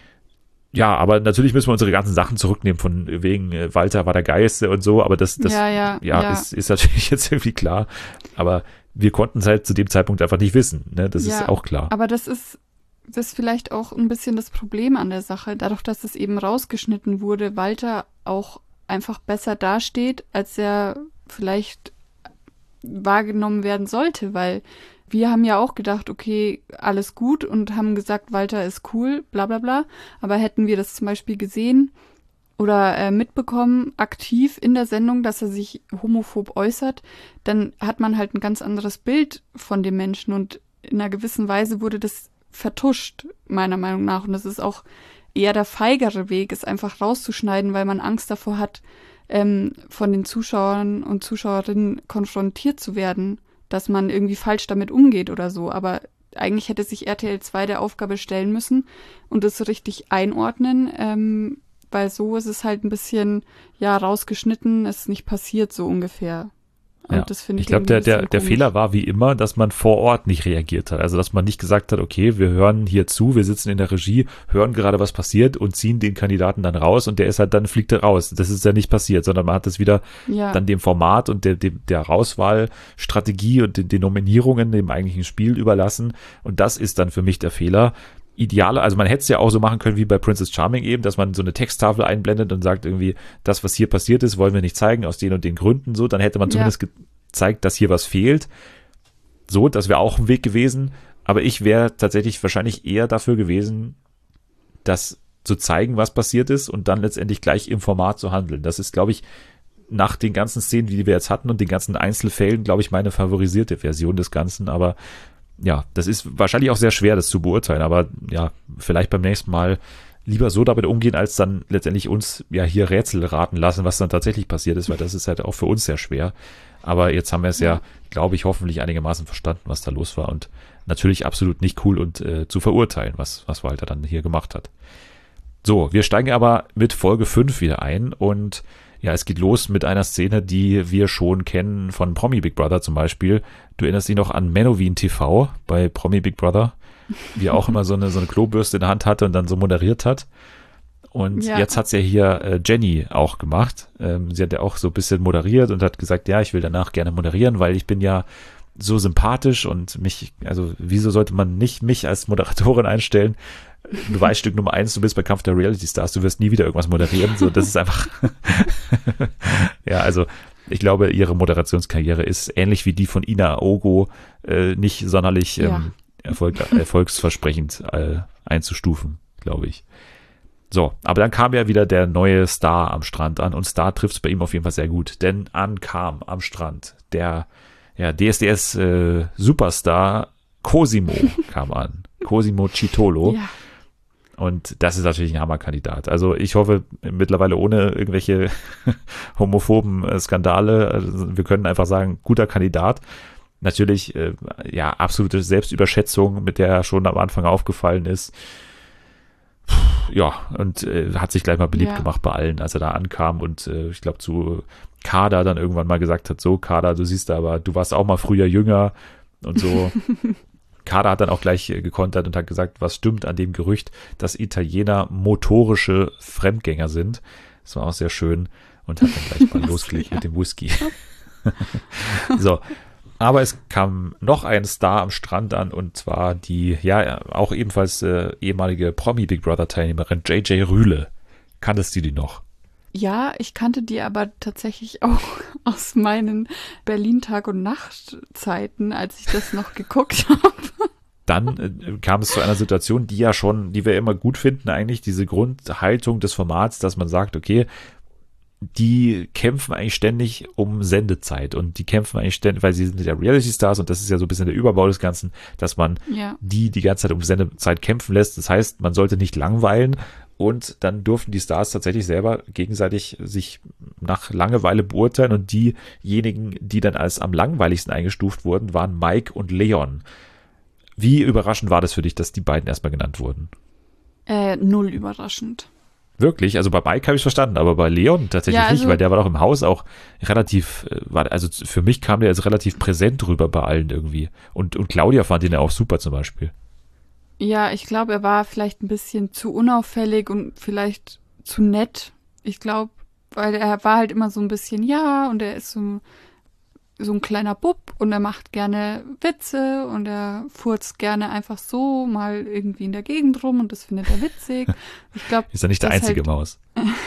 Ja, aber natürlich müssen wir unsere ganzen Sachen zurücknehmen, von wegen äh, Walter war der Geilste und so, aber das, das ja, ja, ja, ja. Ist, ist natürlich jetzt irgendwie klar. Aber wir konnten es halt zu dem Zeitpunkt einfach nicht wissen, ne? Das ja, ist auch klar. Aber das ist, das ist vielleicht auch ein bisschen das Problem an der Sache, dadurch, dass es eben rausgeschnitten wurde, Walter auch einfach besser dasteht, als er vielleicht wahrgenommen werden sollte, weil wir haben ja auch gedacht, okay, alles gut und haben gesagt, Walter ist cool, bla bla bla. Aber hätten wir das zum Beispiel gesehen oder äh, mitbekommen, aktiv in der Sendung, dass er sich homophob äußert, dann hat man halt ein ganz anderes Bild von dem Menschen und in einer gewissen Weise wurde das vertuscht, meiner Meinung nach. Und das ist auch eher der feigere Weg, es einfach rauszuschneiden, weil man Angst davor hat, ähm, von den Zuschauern und Zuschauerinnen konfrontiert zu werden, dass man irgendwie falsch damit umgeht oder so. Aber eigentlich hätte sich R T L zwei der Aufgabe stellen müssen und es richtig einordnen, ähm, weil so ist es halt ein bisschen, ja, rausgeschnitten, ist nicht passiert, so ungefähr. Und Ja. das finde ich Ich glaube, der, irgendwie ein der, bisschen der komisch. Fehler war wie immer, dass man vor Ort nicht reagiert hat. Also, dass man nicht gesagt hat, okay, wir hören hier zu, wir sitzen in der Regie, hören gerade, was passiert und ziehen den Kandidaten dann raus und der ist halt, dann fliegt er raus. Das ist ja nicht passiert, sondern man hat das wieder Ja. dann dem Format und der, dem, der Auswahlstrategie und den, den Nominierungen, dem eigentlichen Spiel überlassen. Und das ist dann für mich der Fehler. Ideale, also man hätte es ja auch so machen können wie bei Princess Charming eben, dass man so eine Texttafel einblendet und sagt irgendwie, das, was hier passiert ist, wollen wir nicht zeigen, aus den und den Gründen so, dann hätte man zumindest Ja. gezeigt, dass hier was fehlt. So, das wäre auch ein Weg gewesen, aber ich wäre tatsächlich wahrscheinlich eher dafür gewesen, das zu zeigen, was passiert ist und dann letztendlich gleich im Format zu handeln. Das ist, glaube ich, nach den ganzen Szenen, die wir jetzt hatten und den ganzen Einzelfällen, glaube ich, meine favorisierte Version des Ganzen, aber ja, das ist wahrscheinlich auch sehr schwer, das zu beurteilen, aber ja, vielleicht beim nächsten Mal lieber so damit umgehen, als dann letztendlich uns ja hier Rätsel raten lassen, was dann tatsächlich passiert ist, weil das ist halt auch für uns sehr schwer. Aber jetzt haben wir es ja, glaube ich, hoffentlich einigermaßen verstanden, was da los war und natürlich absolut nicht cool und äh, zu verurteilen, was, was Walter dann hier gemacht hat. So, wir steigen aber mit Folge fünf wieder ein und ja, es geht los mit einer Szene, die wir schon kennen von Promi Big Brother zum Beispiel. Du erinnerst dich noch an Menowin T V bei Promi Big Brother, wie er auch immer so eine, so eine Klobürste in der Hand hatte und dann so moderiert hat. Und Ja. jetzt hat's ja hier äh, Jenny auch gemacht. Ähm, sie hat ja auch so ein bisschen moderiert und hat gesagt, ja, ich will danach gerne moderieren, weil ich bin ja so sympathisch und mich, also wieso sollte man nicht mich als Moderatorin einstellen? Du weißt Stück Nummer eins, du bist bei Kampf der Reality Stars, du wirst nie wieder irgendwas moderieren. So, das ist einfach, ja, also ich glaube, ihre Moderationskarriere ist ähnlich wie die von Ina Ogo äh, nicht sonderlich Ja. ähm, Erfolg, erfolgsversprechend äh, einzustufen, glaube ich. So, aber dann kam ja wieder der neue Star am Strand an und Star trifft es bei ihm auf jeden Fall sehr gut, denn ankam am Strand der ja, D S D S äh, Superstar Cosimo kam an. Cosimo Citolo. Ja. Und das ist natürlich ein Hammerkandidat. Also ich hoffe mittlerweile ohne irgendwelche homophoben äh, Skandale. Also wir können einfach sagen, guter Kandidat. Natürlich, äh, ja, absolute Selbstüberschätzung, mit der er schon am Anfang aufgefallen ist. Puh, ja, und äh, hat sich gleich mal beliebt Ja. gemacht bei allen, als er da ankam und äh, ich glaube zu Kader dann irgendwann mal gesagt hat, so Kader, du siehst aber, du warst auch mal früher jünger und so. Kader hat dann auch gleich äh, gekontert und hat gesagt, was stimmt an dem Gerücht, dass Italiener motorische Fremdgänger sind. Das war auch sehr schön und hat dann gleich mal losgelegt ja. mit dem Whisky. So, aber es kam noch ein Star am Strand an und zwar die, ja, auch ebenfalls äh, ehemalige Promi Big Brother Teilnehmerin J J Rühle. Kanntest du die noch? Ja, ich kannte die aber tatsächlich auch aus meinen Berlin-Tag- und Nachtzeiten, als ich das noch geguckt habe. Dann äh, kam es zu einer Situation, die ja schon, die wir immer gut finden, eigentlich diese Grundhaltung des Formats, dass man sagt, okay, die kämpfen eigentlich ständig um Sendezeit und die kämpfen eigentlich ständig, weil sie sind ja Reality Stars und das ist ja so ein bisschen der Überbau des Ganzen, dass man Ja. die die ganze Zeit um Sendezeit kämpfen lässt. Das heißt, man sollte nicht langweilen und dann durften die Stars tatsächlich selber gegenseitig sich nach Langeweile beurteilen und diejenigen, die dann als am langweiligsten eingestuft wurden, waren Mike und Leon. Wie überraschend war das für dich, dass die beiden erstmal genannt wurden? Äh, null überraschend. Wirklich? Also bei Mike habe ich verstanden, aber bei Leon tatsächlich Ja, also- nicht, weil der war doch im Haus auch relativ, äh, war, also für mich kam der jetzt relativ präsent rüber bei allen irgendwie. Und, und Claudia fand ihn ja auch super zum Beispiel. Ja, ich glaube, er war vielleicht ein bisschen zu unauffällig und vielleicht zu nett. Ich glaube, weil er war halt immer so ein bisschen, ja, und er ist so, so ein kleiner Bub und er macht gerne Witze und er furzt gerne einfach so mal irgendwie in der Gegend rum und das findet er witzig. Ich glaube, Ist ja nicht der das einzige halt- Maus.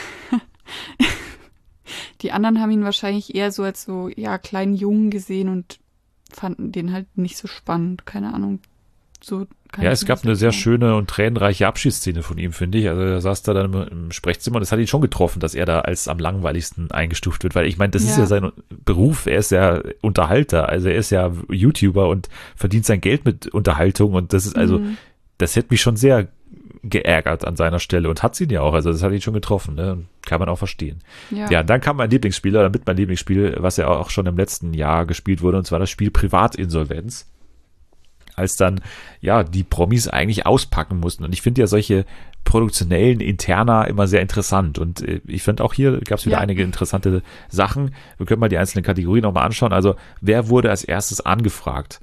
die anderen haben ihn wahrscheinlich eher so als so, ja, kleinen Jungen gesehen und fanden den halt nicht so spannend. Keine Ahnung. So kann Ja, ich es mir gab das eine sehr erklären. schöne und tränenreiche Abschiedsszene von ihm, finde ich. Also er saß da dann im, im Sprechzimmer und es hat ihn schon getroffen, dass er da als am langweiligsten eingestuft wird, weil ich meine, das ist Ja. ja sein Beruf, er ist ja Unterhalter, also er ist ja YouTuber und verdient sein Geld mit Unterhaltung und das ist also, Mhm. das hätte mich schon sehr geärgert an seiner Stelle und hat ihn ja auch, also das hat ihn schon getroffen, ne? Kann man auch verstehen. Ja. Ja, dann kam mein Lieblingsspieler, damit mein Lieblingsspiel, was ja auch schon im letzten Jahr gespielt wurde, und zwar das Spiel Privatinsolvenz. als dann, ja, die Promis eigentlich auspacken mussten. Und ich finde ja solche produktionellen Interna immer sehr interessant. Und äh, ich finde auch hier gab es wieder Ja. einige interessante Sachen. Wir können mal die einzelnen Kategorien nochmal anschauen. Also, wer wurde als erstes angefragt?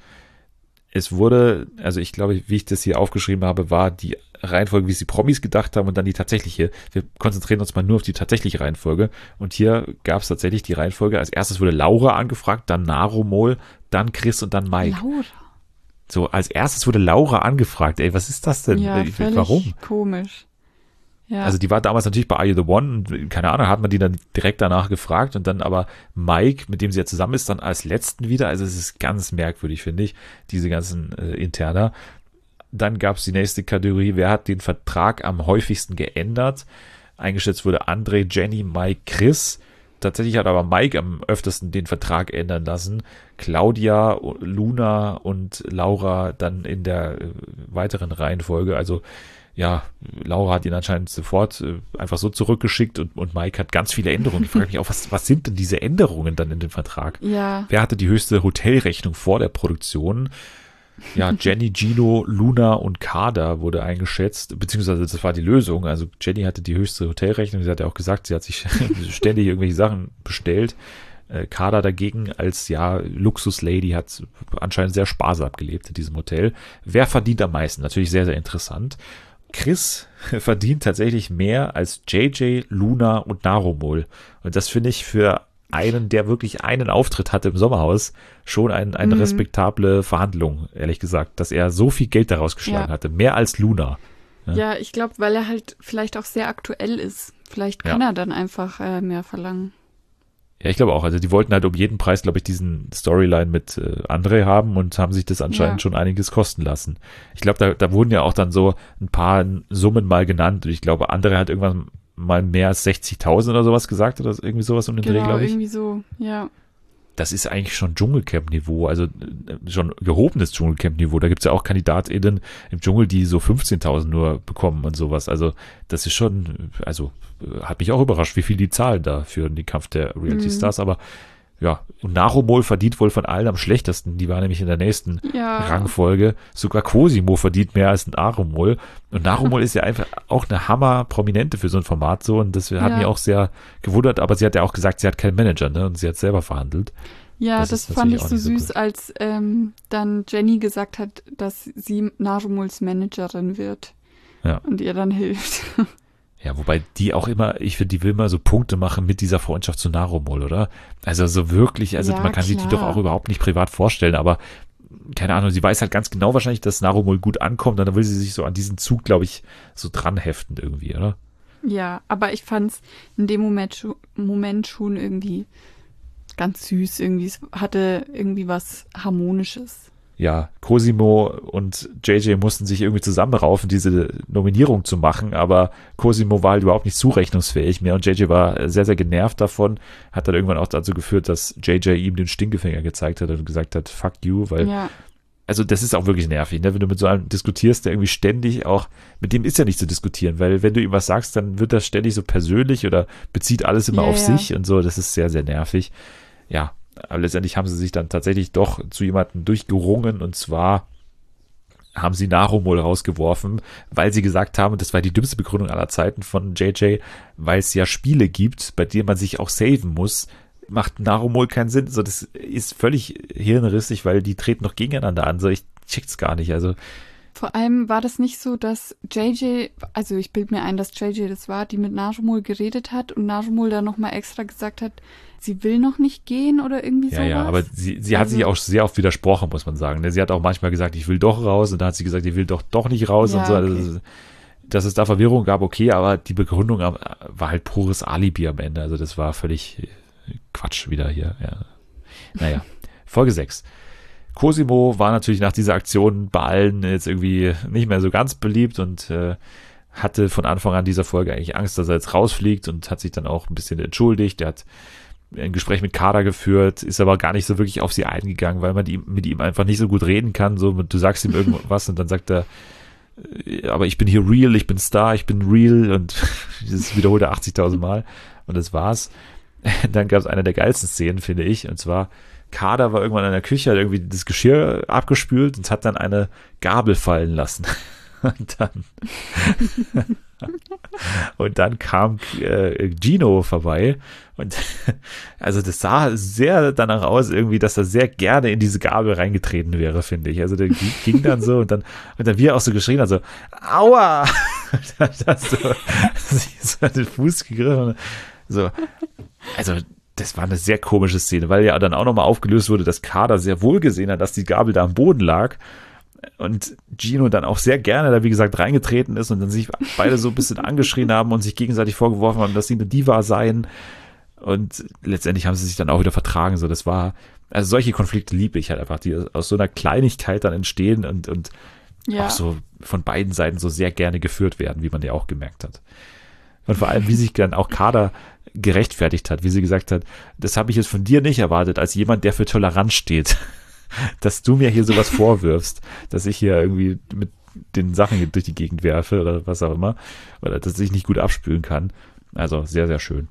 Es wurde, also ich glaube, wie ich das hier aufgeschrieben habe, war die Reihenfolge, wie es die Promis gedacht haben und dann die tatsächliche. Wir konzentrieren uns mal nur auf die tatsächliche Reihenfolge. Und hier gab es tatsächlich die Reihenfolge. Als erstes wurde Laura angefragt, dann Narumol, dann Chris und dann Mike. Laura. So, als erstes wurde Laura angefragt. Ey, was ist das denn? Ja, Äh, völlig Warum? komisch. Ja. Also die war damals natürlich bei Are You The One und keine Ahnung, hat man die dann direkt danach gefragt und dann aber Mike, mit dem sie ja zusammen ist, dann als letzten wieder. Also es ist ganz merkwürdig, finde ich, diese ganzen äh, Interna. Dann gab es die nächste Kategorie, wer hat den Vertrag am häufigsten geändert? Eingeschätzt wurde André, Jenny, Mike, Chris. Tatsächlich hat aber Mike am öftesten den Vertrag ändern lassen. Claudia, Luna und Laura dann in der äh, weiteren Reihenfolge. Also ja, Laura hat ihn anscheinend sofort äh, einfach so zurückgeschickt und, und Mike hat ganz viele Änderungen. Ich frage mich auch, was, was sind denn diese Änderungen dann in dem Vertrag? ja. Wer hatte die höchste Hotelrechnung vor der Produktion? Ja, Jenny, Gino, Luna und Kader wurde eingeschätzt, beziehungsweise das war die Lösung. Also Jenny hatte die höchste Hotelrechnung. Sie hat ja auch gesagt, sie hat sich ständig irgendwelche Sachen bestellt. Äh, Kader dagegen als ja Luxuslady hat anscheinend sehr sparsam gelebt in diesem Hotel. Wer verdient am meisten? Natürlich sehr, sehr interessant. Chris verdient tatsächlich mehr als J J, Luna und Narumol. Und das finde ich für einen, der wirklich einen Auftritt hatte im Sommerhaus, schon ein, eine Mhm. respektable Verhandlung, ehrlich gesagt, dass er so viel Geld daraus geschlagen Ja. hatte. Mehr als Luna. Ja. Ja, ich glaube, weil er halt vielleicht auch sehr aktuell ist. Vielleicht kann Ja. er dann einfach äh, mehr verlangen. Ja, ich glaube auch. Also die wollten halt um jeden Preis, glaube ich, diesen Storyline mit äh, André haben und haben sich das anscheinend Ja. schon einiges kosten lassen. Ich glaube, da, da wurden ja auch dann so ein paar Summen mal genannt. Und ich glaube, André hat irgendwann mal mehr als sechzigtausend oder sowas gesagt oder irgendwie sowas um den Dreh, Genau, glaube ich. irgendwie so, ja. Das ist eigentlich schon Dschungelcamp-Niveau, also äh, schon gehobenes Dschungelcamp-Niveau. Da gibt es ja auch KandidatInnen im Dschungel, die so fünfzehntausend nur bekommen und sowas. Also das ist schon, also äh, hat mich auch überrascht, wie viel die zahlen da für den Kampf der Reality Mhm. Stars. Aber ja, und Narumol verdient wohl von allen am schlechtesten. Die war nämlich in der nächsten Ja. Rangfolge. Sogar Cosimo verdient mehr als Narumol. Und Narumol ist ja einfach auch eine Hammer-Prominente für so ein Format so. Und das hat Ja. mich auch sehr gewundert. Aber sie hat ja auch gesagt, sie hat keinen Manager, ne? Und sie hat selber verhandelt. Ja, Das das, ist fand natürlich ich auch so nicht so süß, gut. als ähm, dann Jenny gesagt hat, dass sie Narumuls Managerin wird. Ja. Und ihr dann hilft. Ja, wobei die auch immer, ich finde, die will immer so Punkte machen mit dieser Freundschaft zu Narumol, oder? Also so wirklich, also Ja, man kann sich die klar. doch auch überhaupt nicht privat vorstellen, aber keine Ahnung, sie weiß halt ganz genau wahrscheinlich, dass Narumol gut ankommt, und dann will sie sich so an diesen Zug, glaube ich, so dran heften irgendwie, oder? Ja, aber ich fand's in dem Moment, scho- Moment schon irgendwie ganz süß. Irgendwie, es hatte irgendwie was Harmonisches. Ja, Cosimo und J J mussten sich irgendwie zusammenraufen, diese Nominierung zu machen, aber Cosimo war halt überhaupt nicht zurechnungsfähig mehr und J J war sehr, sehr genervt davon, hat dann irgendwann auch dazu geführt, dass J J ihm den Stinkefinger gezeigt hat und gesagt hat, fuck you, weil, Ja, also das ist auch wirklich nervig, ne? Wenn du mit so einem diskutierst, der irgendwie ständig auch, mit dem ist ja nicht zu diskutieren, weil wenn du ihm was sagst, dann wird das ständig so persönlich oder bezieht alles immer Ja, auf ja. sich und so, das ist sehr, sehr nervig. Ja, aber letztendlich haben sie sich dann tatsächlich doch zu jemandem durchgerungen, und zwar haben sie Narumol rausgeworfen, weil sie gesagt haben, und das war die dümmste Begründung aller Zeiten von J J, weil es ja Spiele gibt, bei denen man sich auch saven muss, macht Narumol keinen Sinn. So, das ist völlig hirnrissig, weil die treten noch gegeneinander an. So, ich check's gar nicht. Also, vor allem war das nicht so, dass J J, also ich bilde mir ein, dass J J das war, die mit Najmul geredet hat und Najmul dann nochmal extra gesagt hat, sie will noch nicht gehen oder irgendwie ja, sowas. ja, aber sie, sie hat Also- sich auch sehr oft widersprochen, muss man sagen. Sie hat auch manchmal gesagt, ich will doch raus, und dann hat sie gesagt, ich will doch doch nicht raus Ja, und so. okay. Also, dass es da Verwirrung gab, okay, aber die Begründung am- war halt pures Alibi am Ende. Also das war völlig Quatsch wieder hier. Ja. Naja, Folge sechs. Cosimo war natürlich nach dieser Aktion bei allen jetzt irgendwie nicht mehr so ganz beliebt und äh, hatte von Anfang an dieser Folge eigentlich Angst, dass er jetzt rausfliegt, und hat sich dann auch ein bisschen entschuldigt. Er hat ein Gespräch mit Kader geführt, ist aber gar nicht so wirklich auf sie eingegangen, weil man die, mit ihm einfach nicht so gut reden kann. So, du sagst ihm irgendwas und dann sagt er, äh, aber ich bin hier real, ich bin Star, ich bin real, und das wiederholt er achtzigtausend Mal und das war's. Dann gab es eine der geilsten Szenen, finde ich, und zwar Kader war irgendwann in der Küche, hat irgendwie das Geschirr abgespült und hat dann eine Gabel fallen lassen. Und dann, und dann kam äh, Gino vorbei und also das sah sehr danach aus irgendwie, dass er sehr gerne in diese Gabel reingetreten wäre, finde ich. Also der ging dann so und dann und dann wie er auch so geschrien hat, so aua! Und dann hat so, sich so an den Fuß gegriffen. So, also das war eine sehr komische Szene, weil ja dann auch nochmal aufgelöst wurde, dass Kader sehr wohl gesehen hat, dass die Gabel da am Boden lag. Und Gino dann auch sehr gerne da, wie gesagt, reingetreten ist und dann sich beide so ein bisschen angeschrien haben und sich gegenseitig vorgeworfen haben, dass sie eine Diva seien. Und letztendlich haben sie sich dann auch wieder vertragen. So, das war, also solche Konflikte liebe ich halt einfach, die aus so einer Kleinigkeit dann entstehen und, und Ja. auch so von beiden Seiten so sehr gerne geführt werden, wie man ja auch gemerkt hat. Und vor allem, wie sich dann auch Kader gerechtfertigt hat, wie sie gesagt hat, das habe ich jetzt von dir nicht erwartet, als jemand, der für Toleranz steht. Dass du mir hier sowas vorwirfst, dass ich hier irgendwie mit den Sachen hier durch die Gegend werfe oder was auch immer, oder dass ich nicht gut abspülen kann. Also sehr, sehr schön.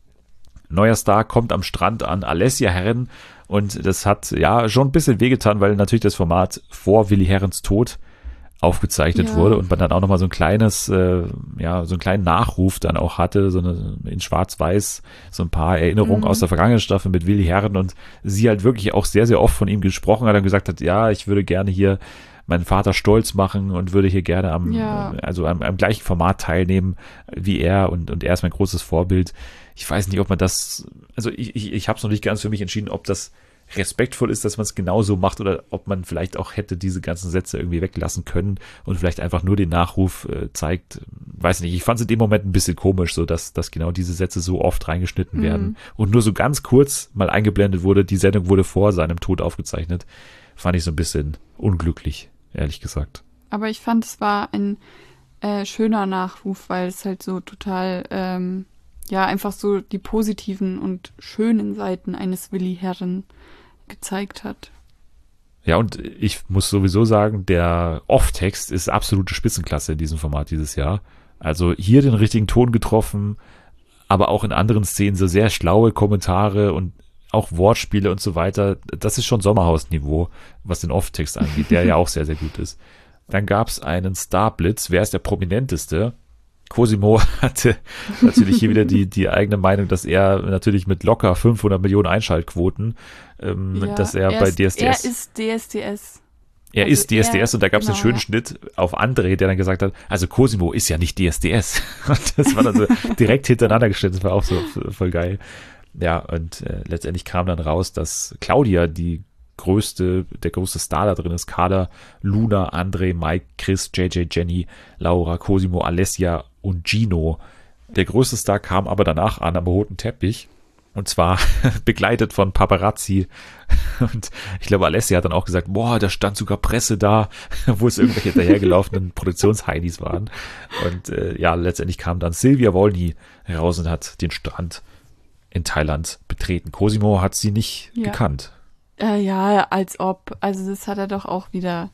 Neuer Star kommt am Strand an, Alessia Herren, und das hat ja schon ein bisschen wehgetan, weil natürlich das Format vor Willi Herrens Tod aufgezeichnet Ja. wurde und man dann auch nochmal so ein kleines, äh, ja, so einen kleinen Nachruf dann auch hatte, so eine, in Schwarz-Weiß, so ein paar Erinnerungen Mhm. aus der vergangenen Staffel mit Willi Herren und sie halt wirklich auch sehr, sehr oft von ihm gesprochen hat und gesagt hat, ja, ich würde gerne hier meinen Vater stolz machen und würde hier gerne am, Ja. also am, am gleichen Format teilnehmen wie er und, und er ist mein großes Vorbild. Ich weiß nicht, ob man das, also ich, ich, ich habe es noch nicht ganz für mich entschieden, ob das respektvoll ist, dass man es genauso macht oder ob man vielleicht auch hätte diese ganzen Sätze irgendwie weglassen können und vielleicht einfach nur den Nachruf äh, zeigt. Weiß nicht, ich fand es in dem Moment ein bisschen komisch, so dass, dass genau diese Sätze so oft reingeschnitten Mhm. werden und nur so ganz kurz mal eingeblendet wurde, die Sendung wurde vor seinem Tod aufgezeichnet. Fand ich so ein bisschen unglücklich, ehrlich gesagt. Aber ich fand, es war ein äh, schöner Nachruf, weil es halt so total, ähm, ja, einfach so die positiven und schönen Seiten eines Willi Herren gezeigt hat. Ja, und ich muss sowieso sagen, der Off-Text ist absolute Spitzenklasse in diesem Format dieses Jahr. Also hier den richtigen Ton getroffen, aber auch in anderen Szenen so sehr schlaue Kommentare und auch Wortspiele und so weiter. Das ist schon Sommerhaus-Niveau, was den Off-Text angeht, der ja auch sehr, sehr gut ist. Dann gab es einen Starblitz. Wer ist der Prominenteste? Cosimo hatte natürlich hier wieder die, die eigene Meinung, dass er natürlich mit locker fünfhundert Millionen Einschaltquoten, ähm, Ja, dass er, er bei ist, D S D S. Er ist D S D S. Er also ist D S D S er- und da gab es einen genau, schönen ja. Schnitt auf André, der dann gesagt hat, also Cosimo ist ja nicht D S D S. Und das war dann so direkt hintereinander gestellt, das war auch so f- voll geil. Ja, und äh, letztendlich kam dann raus, dass Claudia die größte, der größte Star da drin ist. Kader, Luna, André, Mike, Chris, J J, Jenny, Laura, Cosimo, Alessia und Gino. Der größte Star kam aber danach an am roten Teppich. Und zwar begleitet von Paparazzi. Und ich glaube, Alessia hat dann auch gesagt, boah, da stand sogar Presse da, wo es irgendwelche hinterhergelaufenen Produktionsheinis waren. Und äh, ja, letztendlich kam dann Silvia Wolny raus und hat den Strand in Thailand betreten. Cosimo hat sie nicht Ja. gekannt. Äh, ja, als ob. Also das hat er doch auch wieder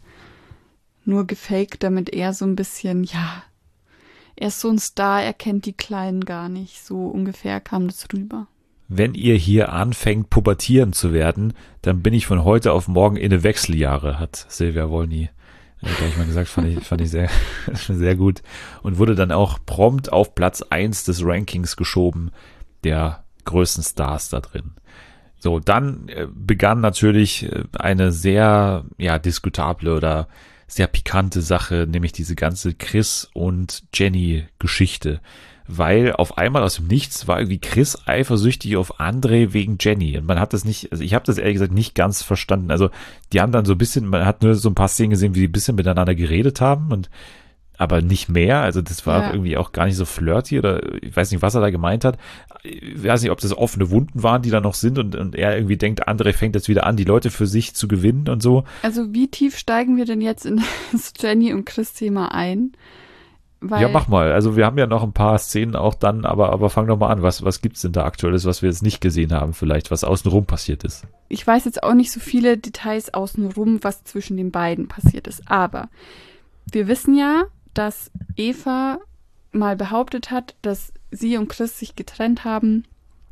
nur gefaked, damit er so ein bisschen, ja, er ist so ein Star, er kennt die Kleinen gar nicht. So ungefähr kam das rüber. Wenn ihr hier anfängt, pubertieren zu werden, dann bin ich von heute auf morgen in eine Wechseljahre, hat Silvia Wolny äh, gleich mal gesagt, fand ich, fand ich sehr, sehr gut. Und wurde dann auch prompt auf Platz eins des Rankings geschoben, der größten Stars da drin. So, dann äh, begann natürlich äh, eine sehr, ja, diskutable oder sehr pikante Sache, nämlich diese ganze Chris und Jenny Geschichte. Weil auf einmal aus dem Nichts war irgendwie Chris eifersüchtig auf André wegen Jenny. Und man hat das nicht, also ich habe das ehrlich gesagt nicht ganz verstanden. Also die haben dann so ein bisschen, man hat nur so ein paar Szenen gesehen, wie die ein bisschen miteinander geredet haben und aber nicht mehr. Also das war Ja. irgendwie auch gar nicht so flirty oder ich weiß nicht, was er da gemeint hat. Ich weiß nicht, ob das offene Wunden waren, die da noch sind und, und er irgendwie denkt, André fängt jetzt wieder an, die Leute für sich zu gewinnen und so. Also wie tief steigen wir denn jetzt in das Jenny und Chris-Thema ein? Weil, Ja, mach mal. Also wir haben ja noch ein paar Szenen auch dann, aber, aber fang doch mal an. Was, was gibt's denn da Aktuelles, was wir jetzt nicht gesehen haben vielleicht, was außenrum passiert ist? ich weiß jetzt auch nicht so viele Details außenrum, was zwischen den beiden passiert ist. Aber wir wissen ja, dass Eva mal behauptet hat, dass sie und Chris sich getrennt haben,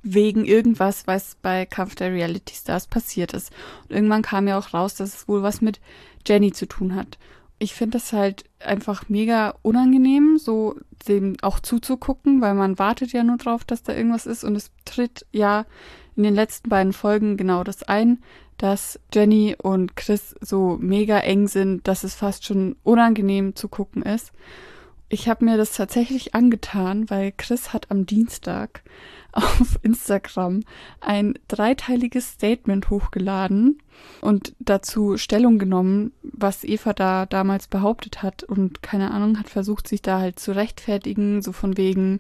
wegen irgendwas, was bei Kampf der Reality Stars passiert ist. Und irgendwann kam ja auch raus, dass es wohl was mit Jenny zu tun hat. Ich finde das halt einfach mega unangenehm, so dem auch zuzugucken, weil man wartet ja nur drauf, dass da irgendwas ist. Und es tritt ja in den letzten beiden Folgen genau das ein, dass Jenny und Chris so mega eng sind, dass es fast schon unangenehm zu gucken ist. Ich habe mir das tatsächlich angetan, weil Chris hat am Dienstag auf Instagram ein dreiteiliges Statement hochgeladen und dazu Stellung genommen, was Eva da damals behauptet hat und keine Ahnung, hat versucht, sich da halt zu rechtfertigen, so von wegen,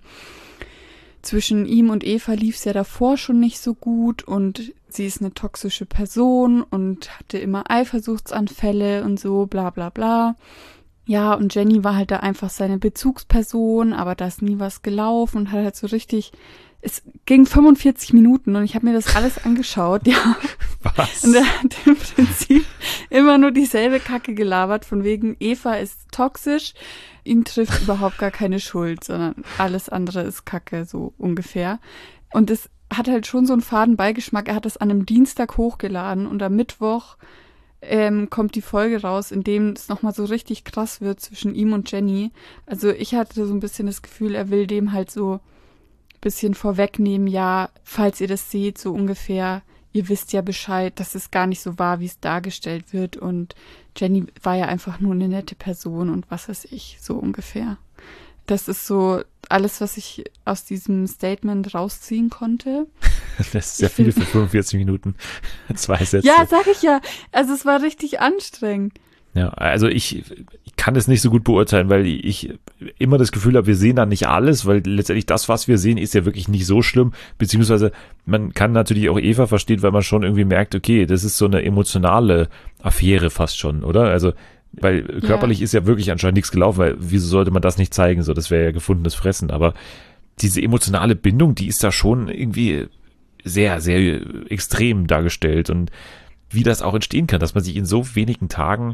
zwischen ihm und Eva lief es ja davor schon nicht so gut und sie ist eine toxische Person und hatte immer Eifersuchtsanfälle und so, bla bla bla. Ja, und Jenny war halt da einfach seine Bezugsperson, aber da ist nie was gelaufen und hat halt so richtig, es ging fünfundvierzig Minuten und ich habe mir das alles angeschaut, ja. Was? Und er hat im Prinzip immer nur dieselbe Kacke gelabert, von wegen Eva ist toxisch, ihn trifft überhaupt gar keine Schuld, sondern alles andere ist Kacke, so ungefähr. Und es hat halt schon so einen faden Beigeschmack. Er hat das an einem Dienstag hochgeladen und am Mittwoch ähm, kommt die Folge raus, in dem es nochmal so richtig krass wird zwischen ihm und Jenny. Also ich hatte so ein bisschen das Gefühl, er will dem halt so ein bisschen vorwegnehmen, ja, falls ihr das seht, so ungefähr, ihr wisst ja Bescheid, dass es gar nicht so war, wie es dargestellt wird und Jenny war ja einfach nur eine nette Person und was weiß ich, so ungefähr. Das ist so alles, was ich aus diesem Statement rausziehen konnte. Das ist sehr viel für fünfundvierzig Minuten. Zwei Sätze. Ja, sag ich ja. Also es war richtig anstrengend. Ja, also ich, ich kann es nicht so gut beurteilen, weil ich immer das Gefühl habe, wir sehen da nicht alles, weil letztendlich das, was wir sehen, ist ja wirklich nicht so schlimm, beziehungsweise man kann natürlich auch Eva verstehen, weil man schon irgendwie merkt, okay, das ist so eine emotionale Affäre fast schon, oder? Also, weil körperlich ja. ist ja wirklich anscheinend nichts gelaufen, weil wieso sollte man das nicht zeigen, so, das wäre ja gefundenes Fressen, aber diese emotionale Bindung, die ist da schon irgendwie sehr, sehr extrem dargestellt und wie das auch entstehen kann, dass man sich in so wenigen Tagen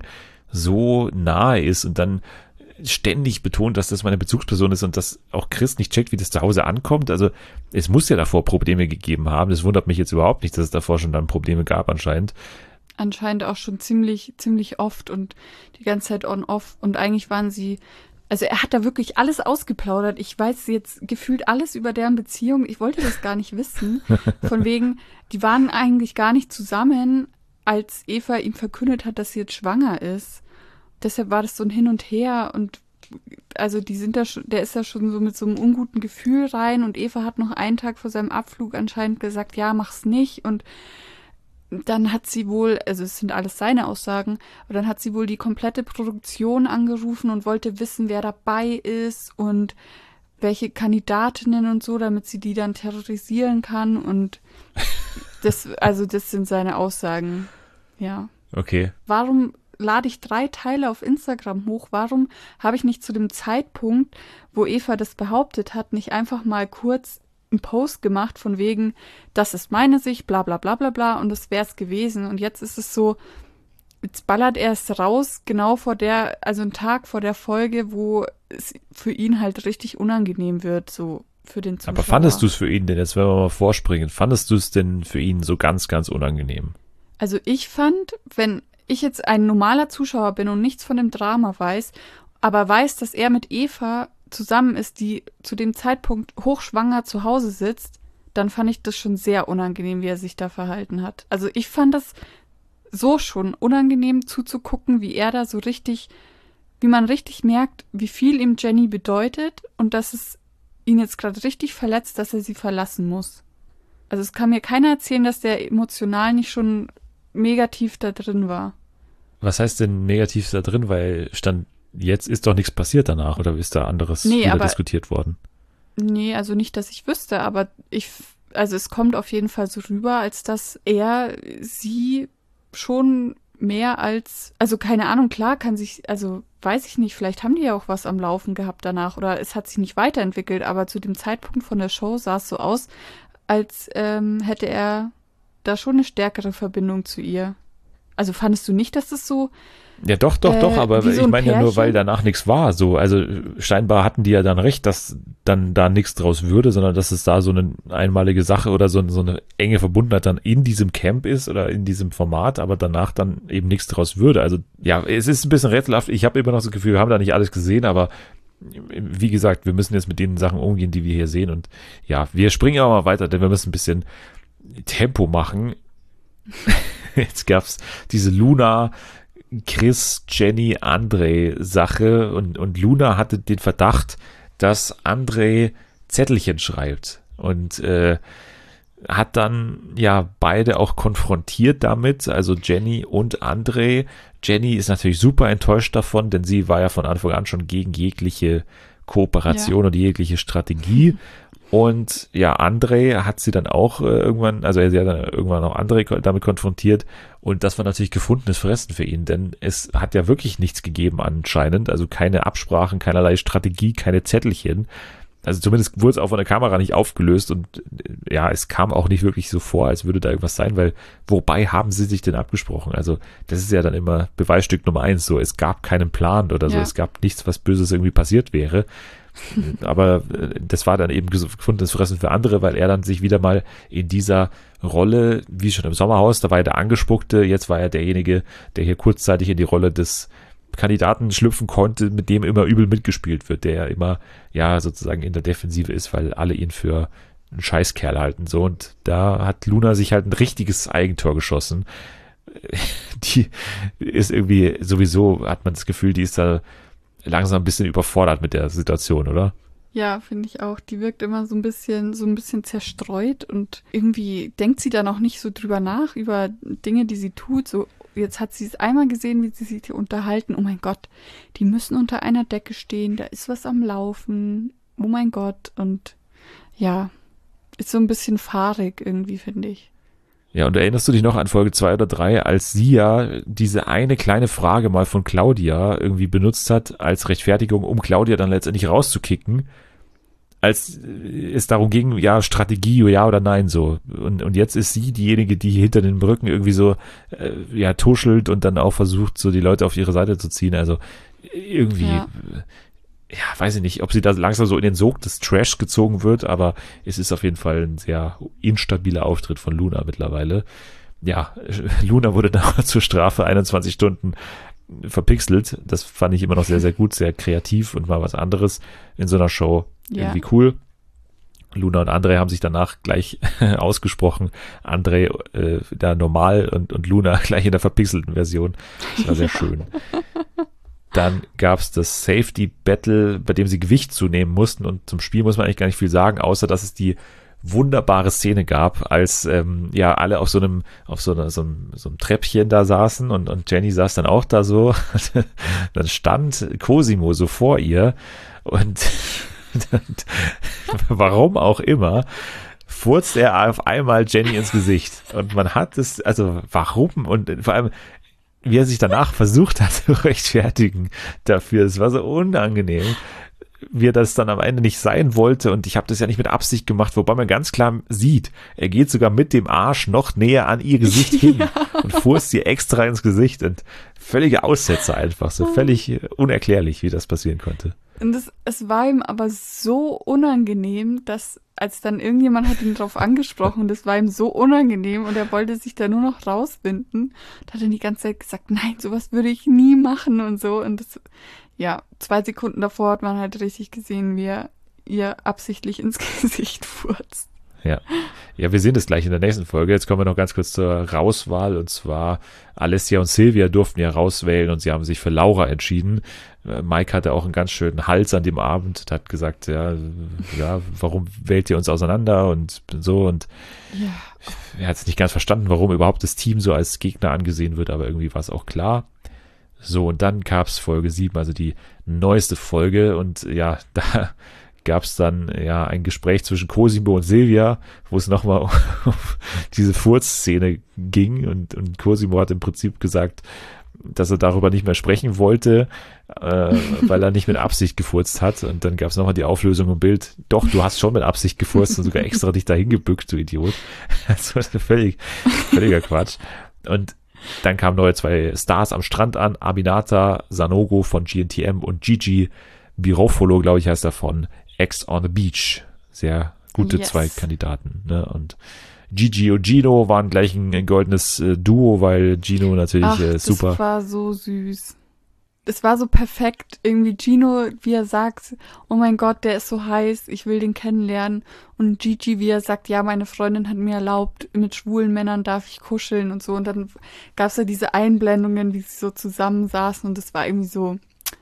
so nahe ist und dann ständig betont, dass das meine Bezugsperson ist und dass auch Chris nicht checkt, wie das zu Hause ankommt. Also es muss ja davor Probleme gegeben haben. Das wundert mich jetzt überhaupt nicht, dass es davor schon dann Probleme gab anscheinend. Anscheinend auch schon ziemlich, ziemlich oft und die ganze Zeit on-off. Und eigentlich waren sie, also er hat da wirklich alles ausgeplaudert. Ich weiß jetzt gefühlt alles über deren Beziehung. Ich wollte das gar nicht wissen. Von wegen, die waren eigentlich gar nicht zusammen, als Eva ihm verkündet hat, dass sie jetzt schwanger ist. Deshalb war das so ein Hin und Her und also die sind da schon, der ist da schon so mit so einem unguten Gefühl rein und Eva hat noch einen Tag vor seinem Abflug anscheinend gesagt, ja, mach's nicht und dann hat sie wohl, also es sind alles seine Aussagen, aber dann hat sie wohl die komplette Produktion angerufen und wollte wissen, wer dabei ist und welche Kandidatinnen und so, damit sie die dann terrorisieren kann und das, also das sind seine Aussagen, ja. Okay. Warum lade ich drei Teile auf Instagram hoch? Warum habe ich nicht zu dem Zeitpunkt, wo Eva das behauptet hat, nicht einfach mal kurz einen Post gemacht von wegen, das ist meine Sicht, bla bla bla bla bla und das wäre es gewesen. Und jetzt ist es so, jetzt ballert er es raus, genau vor der, also einen Tag vor der Folge, wo es für ihn halt richtig unangenehm wird, so für den Zuschauer. Aber fandest du es für ihn denn, jetzt wenn wir mal vorspringen, fandest du es denn für ihn so ganz, ganz unangenehm? Also ich fand, wenn ich jetzt ein normaler Zuschauer bin und nichts von dem Drama weiß, aber weiß, dass er mit Eva zusammen ist, die zu dem Zeitpunkt hochschwanger zu Hause sitzt, dann fand ich das schon sehr unangenehm, wie er sich da verhalten hat. Also ich fand das so schon unangenehm zuzugucken, wie er da so richtig, wie man richtig merkt, wie viel ihm Jenny bedeutet und dass es ihn jetzt gerade richtig verletzt, dass er sie verlassen muss. Also es kann mir keiner erzählen, dass der emotional nicht schon negativ da drin war. Was heißt denn negativ da drin? Weil stand jetzt ist doch nichts passiert danach oder ist da anderes nee, wieder aber, diskutiert worden? Nee, also nicht, dass ich wüsste, aber ich, also es kommt auf jeden Fall so rüber, als dass er sie schon mehr als, also keine Ahnung, klar kann sich, also weiß ich nicht, vielleicht haben die ja auch was am Laufen gehabt danach oder es hat sich nicht weiterentwickelt, aber zu dem Zeitpunkt von der Show sah es so aus, als ähm, hätte er da schon eine stärkere Verbindung zu ihr. Also fandest du nicht, dass das so Ja, doch, doch, Äh, doch, aber wie so ich ein meine ja nur, Pärchen? weil danach nichts war. So, also scheinbar hatten die ja dann recht, dass dann da nichts draus würde, sondern dass es da so eine einmalige Sache oder so, so eine enge Verbundenheit dann in diesem Camp ist oder in diesem Format, aber danach dann eben nichts draus würde. Also ja, es ist ein bisschen rätselhaft. Ich habe immer noch das Gefühl, wir haben da nicht alles gesehen, aber wie gesagt, wir müssen jetzt mit den Sachen umgehen, die wir hier sehen. Und ja, wir springen aber mal weiter, denn wir müssen ein bisschen Tempo machen. Jetzt gab's diese Luna, Chris, Jenny, André Sache und, und Luna hatte den Verdacht, dass André Zettelchen schreibt und äh, hat dann ja beide auch konfrontiert damit, also Jenny und André. Jenny ist natürlich super enttäuscht davon, denn sie war ja von Anfang an schon gegen jegliche Kooperation Ja. und jegliche Strategie. Und ja, André hat sie dann auch äh, irgendwann, also sie hat dann irgendwann auch André ko- damit konfrontiert und das war natürlich gefundenes Fressen für ihn, denn es hat ja wirklich nichts gegeben anscheinend, also keine Absprachen, keinerlei Strategie, keine Zettelchen. Also zumindest wurde es auch von der Kamera nicht aufgelöst und äh, ja, es kam auch nicht wirklich so vor, als würde da irgendwas sein, weil wobei haben sie sich denn abgesprochen? Also das ist ja dann immer Beweisstück Nummer eins, so es gab keinen Plan oder so, Ja. es gab nichts, was Böses irgendwie passiert wäre. Aber äh, das war dann eben ges- gefundenes Fressen für andere, weil er dann sich wieder mal in dieser Rolle, wie schon im Sommerhaus, da war er der Angespuckte, jetzt war er derjenige, der hier kurzzeitig in die Rolle des Kandidaten schlüpfen konnte, mit dem immer übel mitgespielt wird, der ja immer, ja, sozusagen in der Defensive ist, weil alle ihn für einen Scheißkerl halten, so. Und da hat Luna sich halt ein richtiges Eigentor geschossen. Die ist irgendwie, sowieso hat man das Gefühl, die ist da langsam ein bisschen überfordert mit der Situation, oder? Ja, finde ich auch. Die wirkt immer so ein bisschen, so ein bisschen zerstreut und irgendwie denkt sie dann auch nicht so drüber nach, über Dinge, die sie tut. So, jetzt hat sie es einmal gesehen, wie sie sich hier unterhalten. Oh mein Gott, die müssen unter einer Decke stehen, da ist was am Laufen. Oh mein Gott. Und ja, ist so ein bisschen fahrig irgendwie, finde ich. Ja, und erinnerst du dich noch an Folge zwei oder drei, als sie ja diese eine kleine Frage mal von Claudia irgendwie benutzt hat als Rechtfertigung, um Claudia dann letztendlich rauszukicken, als es darum ging, ja, Strategie, ja oder nein, so. Und, und jetzt ist sie diejenige, die hinter den Brücken irgendwie so, äh, ja, tuschelt und dann auch versucht, so die Leute auf ihre Seite zu ziehen. Also irgendwie, Ja. ja, weiß ich nicht, ob sie da langsam so in den Sog des Trash gezogen wird, aber es ist auf jeden Fall ein sehr instabiler Auftritt von Luna mittlerweile. Ja, Luna wurde dann zur Strafe einundzwanzig Stunden verpixelt. Das fand ich immer noch sehr, sehr gut, sehr kreativ und mal was anderes in so einer Show. Ja. Irgendwie cool. Luna und André haben sich danach gleich ausgesprochen. André äh, da normal und, und Luna gleich in der verpixelten Version. Das war sehr schön. Dann gab es das Safety Battle, bei dem sie Gewicht zunehmen mussten und zum Spiel muss man eigentlich gar nicht viel sagen, außer dass es die wunderbare Szene gab, als ähm, ja alle auf so einem auf so, einer, so, einem, so einem Treppchen da saßen und, und Jenny saß dann auch da so. Dann stand Cosimo so vor ihr und warum auch immer furzt er auf einmal Jenny ins Gesicht und man hat es, also warum und vor allem wie er sich danach versucht hat zu rechtfertigen dafür. Es war so unangenehm, wie er das dann am Ende nicht sein wollte und ich habe das ja nicht mit Absicht gemacht, wobei man ganz klar sieht, er geht sogar mit dem Arsch noch näher an ihr Gesicht hin Ja. und furzt ihr extra ins Gesicht und völlige Aussätze einfach, so völlig unerklärlich, wie das passieren konnte. Und es, es war ihm aber so unangenehm, dass als dann irgendjemand hat ihn drauf angesprochen, das war ihm so unangenehm und er wollte sich da nur noch rauswinden. Da hat er die ganze Zeit gesagt, nein, sowas würde ich nie machen und so. Und das, ja, zwei Sekunden davor hat man halt richtig gesehen, wie er ihr absichtlich ins Gesicht furzt. Ja. Ja, wir sehen das gleich in der nächsten Folge. Jetzt kommen wir noch ganz kurz zur Rauswahl und zwar Alessia und Silvia durften ja rauswählen und sie haben sich für Laura entschieden. Mike hatte auch einen ganz schönen Hals an dem Abend und hat gesagt, ja, ja, warum wählt ihr uns auseinander und so und Ja. er hat es nicht ganz verstanden, warum überhaupt das Team so als Gegner angesehen wird, aber irgendwie war es auch klar. So, und dann gab es Folge sieben, also die neueste Folge und ja, da gab es dann ja ein Gespräch zwischen Cosimo und Silvia, wo es nochmal um diese Furzszene ging und, und Cosimo hat im Prinzip gesagt, dass er darüber nicht mehr sprechen wollte, äh, weil er nicht mit Absicht gefurzt hat und dann gab es nochmal die Auflösung im Bild, doch, du hast schon mit Absicht gefurzt und sogar extra dich dahin gebückt, du Idiot. Das war völlig, völliger Quatsch. Und Dann kamen neue zwei Stars am Strand an, Aminata Sanogo von G N T M und Gigi Birofolo, glaube ich, heißt er, von Ex on the Beach. Sehr gute Yes. zwei Kandidaten. Ne? Und Gigi und Gino waren gleich ein, ein goldenes äh, Duo, weil Gino natürlich Ach, äh, super. das war so süß. Es war so perfekt. Irgendwie Gino, wie er sagt, oh mein Gott, der ist so heiß, ich will den kennenlernen. Und Gigi, wie er sagt, ja, meine Freundin hat mir erlaubt, mit schwulen Männern darf ich kuscheln und so. Und dann gab es ja diese Einblendungen, wie sie so zusammensaßen. Und das war irgendwie so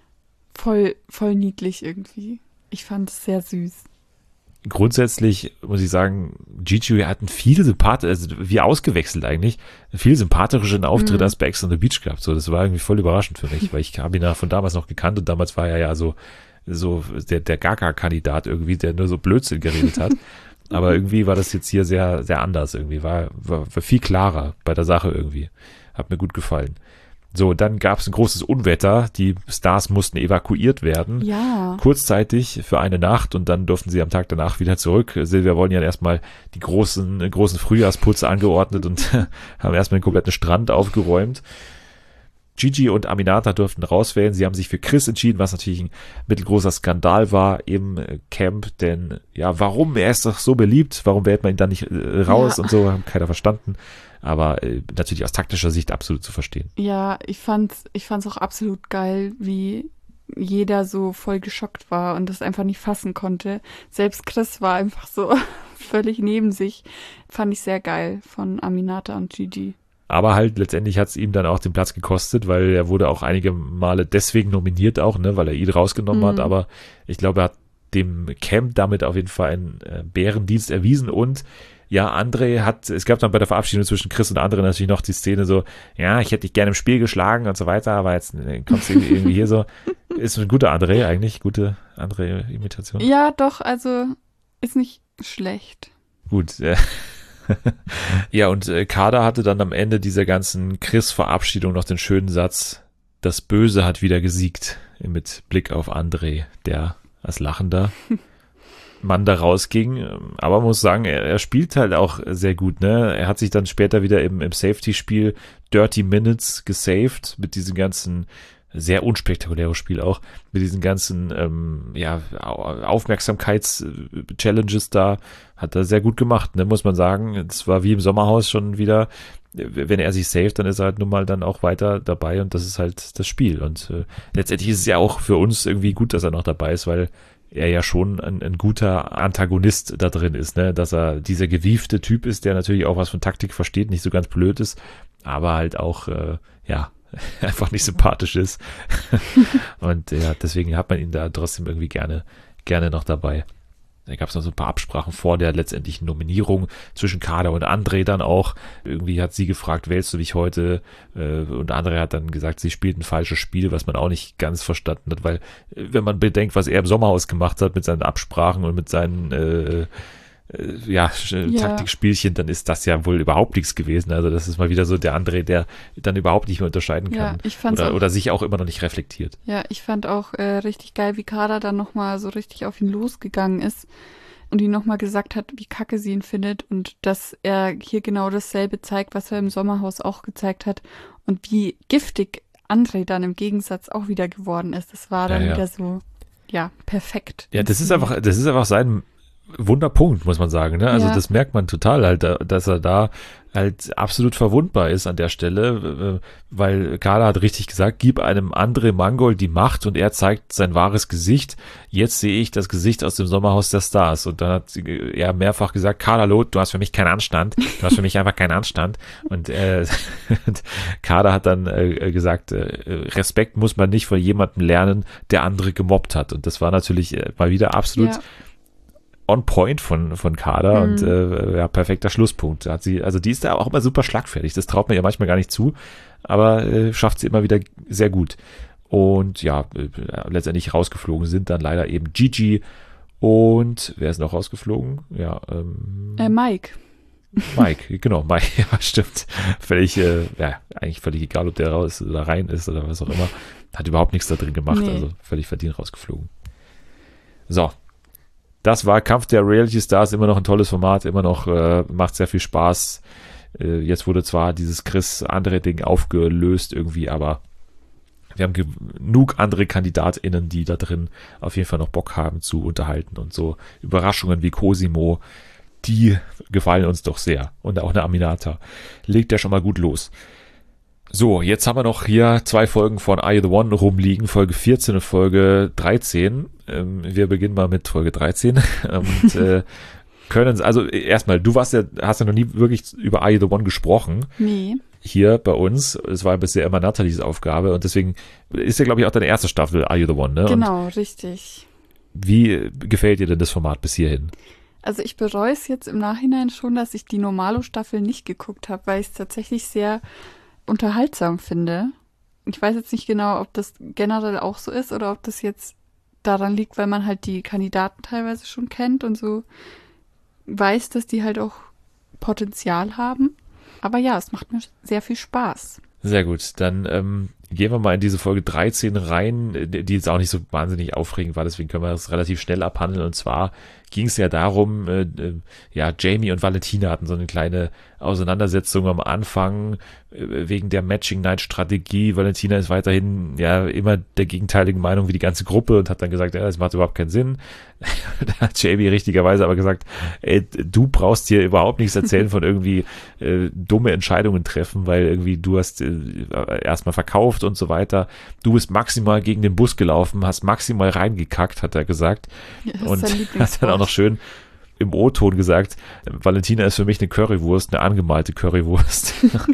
voll, voll niedlich irgendwie. Ich fand es sehr süß. Grundsätzlich muss ich sagen, Gigi hat einen viel sympathisch, also wie ausgewechselt eigentlich, einen viel sympathischeren Auftritt Mhm. als bei Ex on the Beach gehabt. So, das war irgendwie voll überraschend für mich, weil ich habe ihn ja von damals noch gekannt und damals war er ja so, so der, der Gaga-Kandidat irgendwie, der nur so Blödsinn geredet hat. Aber irgendwie war das jetzt hier sehr, sehr anders irgendwie, war, war, war viel klarer bei der Sache irgendwie. Hat mir gut gefallen. So, dann gab es ein großes Unwetter. Die Stars mussten evakuiert werden. Ja. Kurzzeitig für eine Nacht und dann durften sie am Tag danach wieder zurück. Silvia wollen ja erstmal die großen, großen Frühjahrsputze angeordnet und haben erstmal den kompletten Strand aufgeräumt. Gigi und Aminata durften rauswählen. Sie haben sich für Chris entschieden, was natürlich ein mittelgroßer Skandal war im Camp, denn ja, warum? Er ist doch so beliebt, warum wählt man ihn dann nicht äh, raus Ja. und so, haben keiner verstanden. Aber äh, natürlich aus taktischer Sicht absolut zu verstehen. Ja, ich fand's, ich fand's auch absolut geil, wie jeder so voll geschockt war und das einfach nicht fassen konnte. Selbst Chris war einfach so völlig neben sich. Fand ich sehr geil von Aminata und Gigi. Aber halt letztendlich hat es ihm dann auch den Platz gekostet, weil er wurde auch einige Male deswegen nominiert auch, ne, weil er ihn rausgenommen Mhm. hat. Aber ich glaube, er hat dem Camp damit auf jeden Fall einen äh, Bärendienst erwiesen. Und ja, André hat, es gab dann bei der Verabschiedung zwischen Chris und André natürlich noch die Szene so, ja, ich hätte dich gerne im Spiel geschlagen und so weiter, aber jetzt äh, kommst du irgendwie hier so. Ist ein guter André eigentlich, gute André-Imitation. Ja, doch, also ist nicht schlecht. Gut, äh, ja, und äh, Kader hatte dann am Ende dieser ganzen Chris-Verabschiedung noch den schönen Satz, das Böse hat wieder gesiegt, mit Blick auf André, der als lachender Mann da rausging. Aber man muss sagen, er, er spielt halt auch sehr gut, ne? Er hat sich dann später wieder im, im Safety-Spiel Dirty Minutes gesaved mit diesem ganzen sehr unspektakuläres Spiel auch, mit diesen ganzen ähm, ja, Aufmerksamkeits-Challenges da, hat er sehr gut gemacht, ne, muss man sagen. Es war wie im Sommerhaus schon wieder, wenn er sich saved, dann ist er halt nun mal dann auch weiter dabei und das ist halt das Spiel. Und äh, letztendlich ist es ja auch für uns irgendwie gut, dass er noch dabei ist, weil er ja schon ein, ein guter Antagonist da drin ist, ne, dass er dieser gewiefte Typ ist, der natürlich auch was von Taktik versteht, nicht so ganz blöd ist, aber halt auch, äh, ja, einfach nicht sympathisch ist. Und ja, deswegen hat man ihn da trotzdem irgendwie gerne, gerne noch dabei. Da gab es noch so ein paar Absprachen vor der letztendlichen Nominierung zwischen Kader und André dann auch. Irgendwie hat sie gefragt, wählst du dich heute? Und André hat dann gesagt, sie spielt ein falsches Spiel, was man auch nicht ganz verstanden hat, weil wenn man bedenkt, was er im Sommerhaus gemacht hat mit seinen Absprachen und mit seinen äh, ja, Ja. Taktikspielchen, dann ist das ja wohl überhaupt nichts gewesen. Also das ist mal wieder so der André, der dann überhaupt nicht mehr unterscheiden Ja, kann. ich fand's Oder, auch, oder sich auch immer noch nicht reflektiert. ja, ich fand auch äh, richtig geil, wie Kader dann nochmal so richtig auf ihn losgegangen ist und ihm nochmal gesagt hat, wie kacke sie ihn findet und dass er hier genau dasselbe zeigt, was er im Sommerhaus auch gezeigt hat und wie giftig André dann im Gegensatz auch wieder geworden ist. Das war dann Ja, ja. wieder so, ja, perfekt. Ja, das ist einfach, das ist einfach sein Wunderpunkt, muss man sagen, ne? Also Ja. das merkt man total halt, dass er da halt absolut verwundbar ist an der Stelle, weil Kader hat richtig gesagt, gib einem André Mangold die Macht und er zeigt sein wahres Gesicht. Jetzt sehe ich das Gesicht aus dem Sommerhaus der Stars. Und dann hat er mehrfach gesagt, Kader Loth, du hast für mich keinen Anstand. Du hast für mich einfach keinen Anstand. Und äh, Kader hat dann äh, gesagt, äh, Respekt muss man nicht von jemandem lernen, der andere gemobbt hat. Und das war natürlich äh, mal wieder absolut Ja. on point von, von Kader Mhm. und äh, ja, perfekter Schlusspunkt. Hat sie, also die ist da auch immer super schlagfertig. Das traut man ihr manchmal gar nicht zu, aber äh, schafft sie immer wieder sehr gut. Und ja, äh, letztendlich rausgeflogen sind dann leider eben Gigi und wer ist noch rausgeflogen? Ja, ähm, Äh, Mike. Mike, genau, Mike, ja, stimmt. Völlig, äh, ja, eigentlich völlig egal, ob der raus oder rein ist oder was auch immer. Hat überhaupt nichts da drin gemacht, Nee. also völlig verdient rausgeflogen. So. Das war Kampf der Reality Stars, immer noch ein tolles Format, immer noch äh, macht sehr viel Spaß. Äh, jetzt wurde zwar dieses Chris-Andre-Ding aufgelöst irgendwie, aber wir haben genug andere KandidatInnen, die da drin auf jeden Fall noch Bock haben zu unterhalten und so Überraschungen wie Cosimo, die gefallen uns doch sehr. Und auch eine Aminata. Legt ja schon mal gut los. So, jetzt haben wir noch hier zwei Folgen von Are You the One rumliegen, Folge vierzehn und Folge dreizehn. Ähm, wir beginnen mal mit Folge dreizehn und äh, können, also erstmal, du warst ja, hast ja noch nie wirklich über Are You the One gesprochen. Nee. Hier bei uns. Es war bisher immer Nathalies Aufgabe und deswegen ist ja, glaube ich, auch deine erste Staffel Are You the One, ne? Genau, und richtig. Wie gefällt dir denn das Format bis hierhin? Also ich bereue es jetzt im Nachhinein schon, dass ich die Normalo-Staffel nicht geguckt habe, weil ich es tatsächlich sehr unterhaltsam finde. Ich weiß jetzt nicht genau, ob das generell auch so ist oder ob das jetzt daran liegt, weil man halt die Kandidaten teilweise schon kennt und so weiß, dass die halt auch Potenzial haben. Aber ja, es macht mir sehr viel Spaß. Sehr gut, dann ähm, gehen wir mal in diese Folge dreizehn rein, die jetzt auch nicht so wahnsinnig aufregend war, deswegen können wir das relativ schnell abhandeln. Und zwar ging es ja darum, äh, äh, ja, Jamie und Valentina hatten so eine kleine Auseinandersetzung am Anfang äh, wegen der Matching-Night-Strategie. Valentina ist weiterhin ja immer der gegenteiligen Meinung wie die ganze Gruppe und hat dann gesagt, ja, das macht überhaupt keinen Sinn. Da hat Jamie richtigerweise aber gesagt, ey, du brauchst hier überhaupt nichts erzählen von irgendwie äh, dumme Entscheidungen treffen, weil irgendwie du hast äh, erstmal verkauft und so weiter. Du bist maximal gegen den Bus gelaufen, hast maximal reingekackt, hat er gesagt. Ja, das und ist sein hat dann auch noch schön im O-Ton gesagt, Valentina ist für mich eine Currywurst, eine angemalte Currywurst.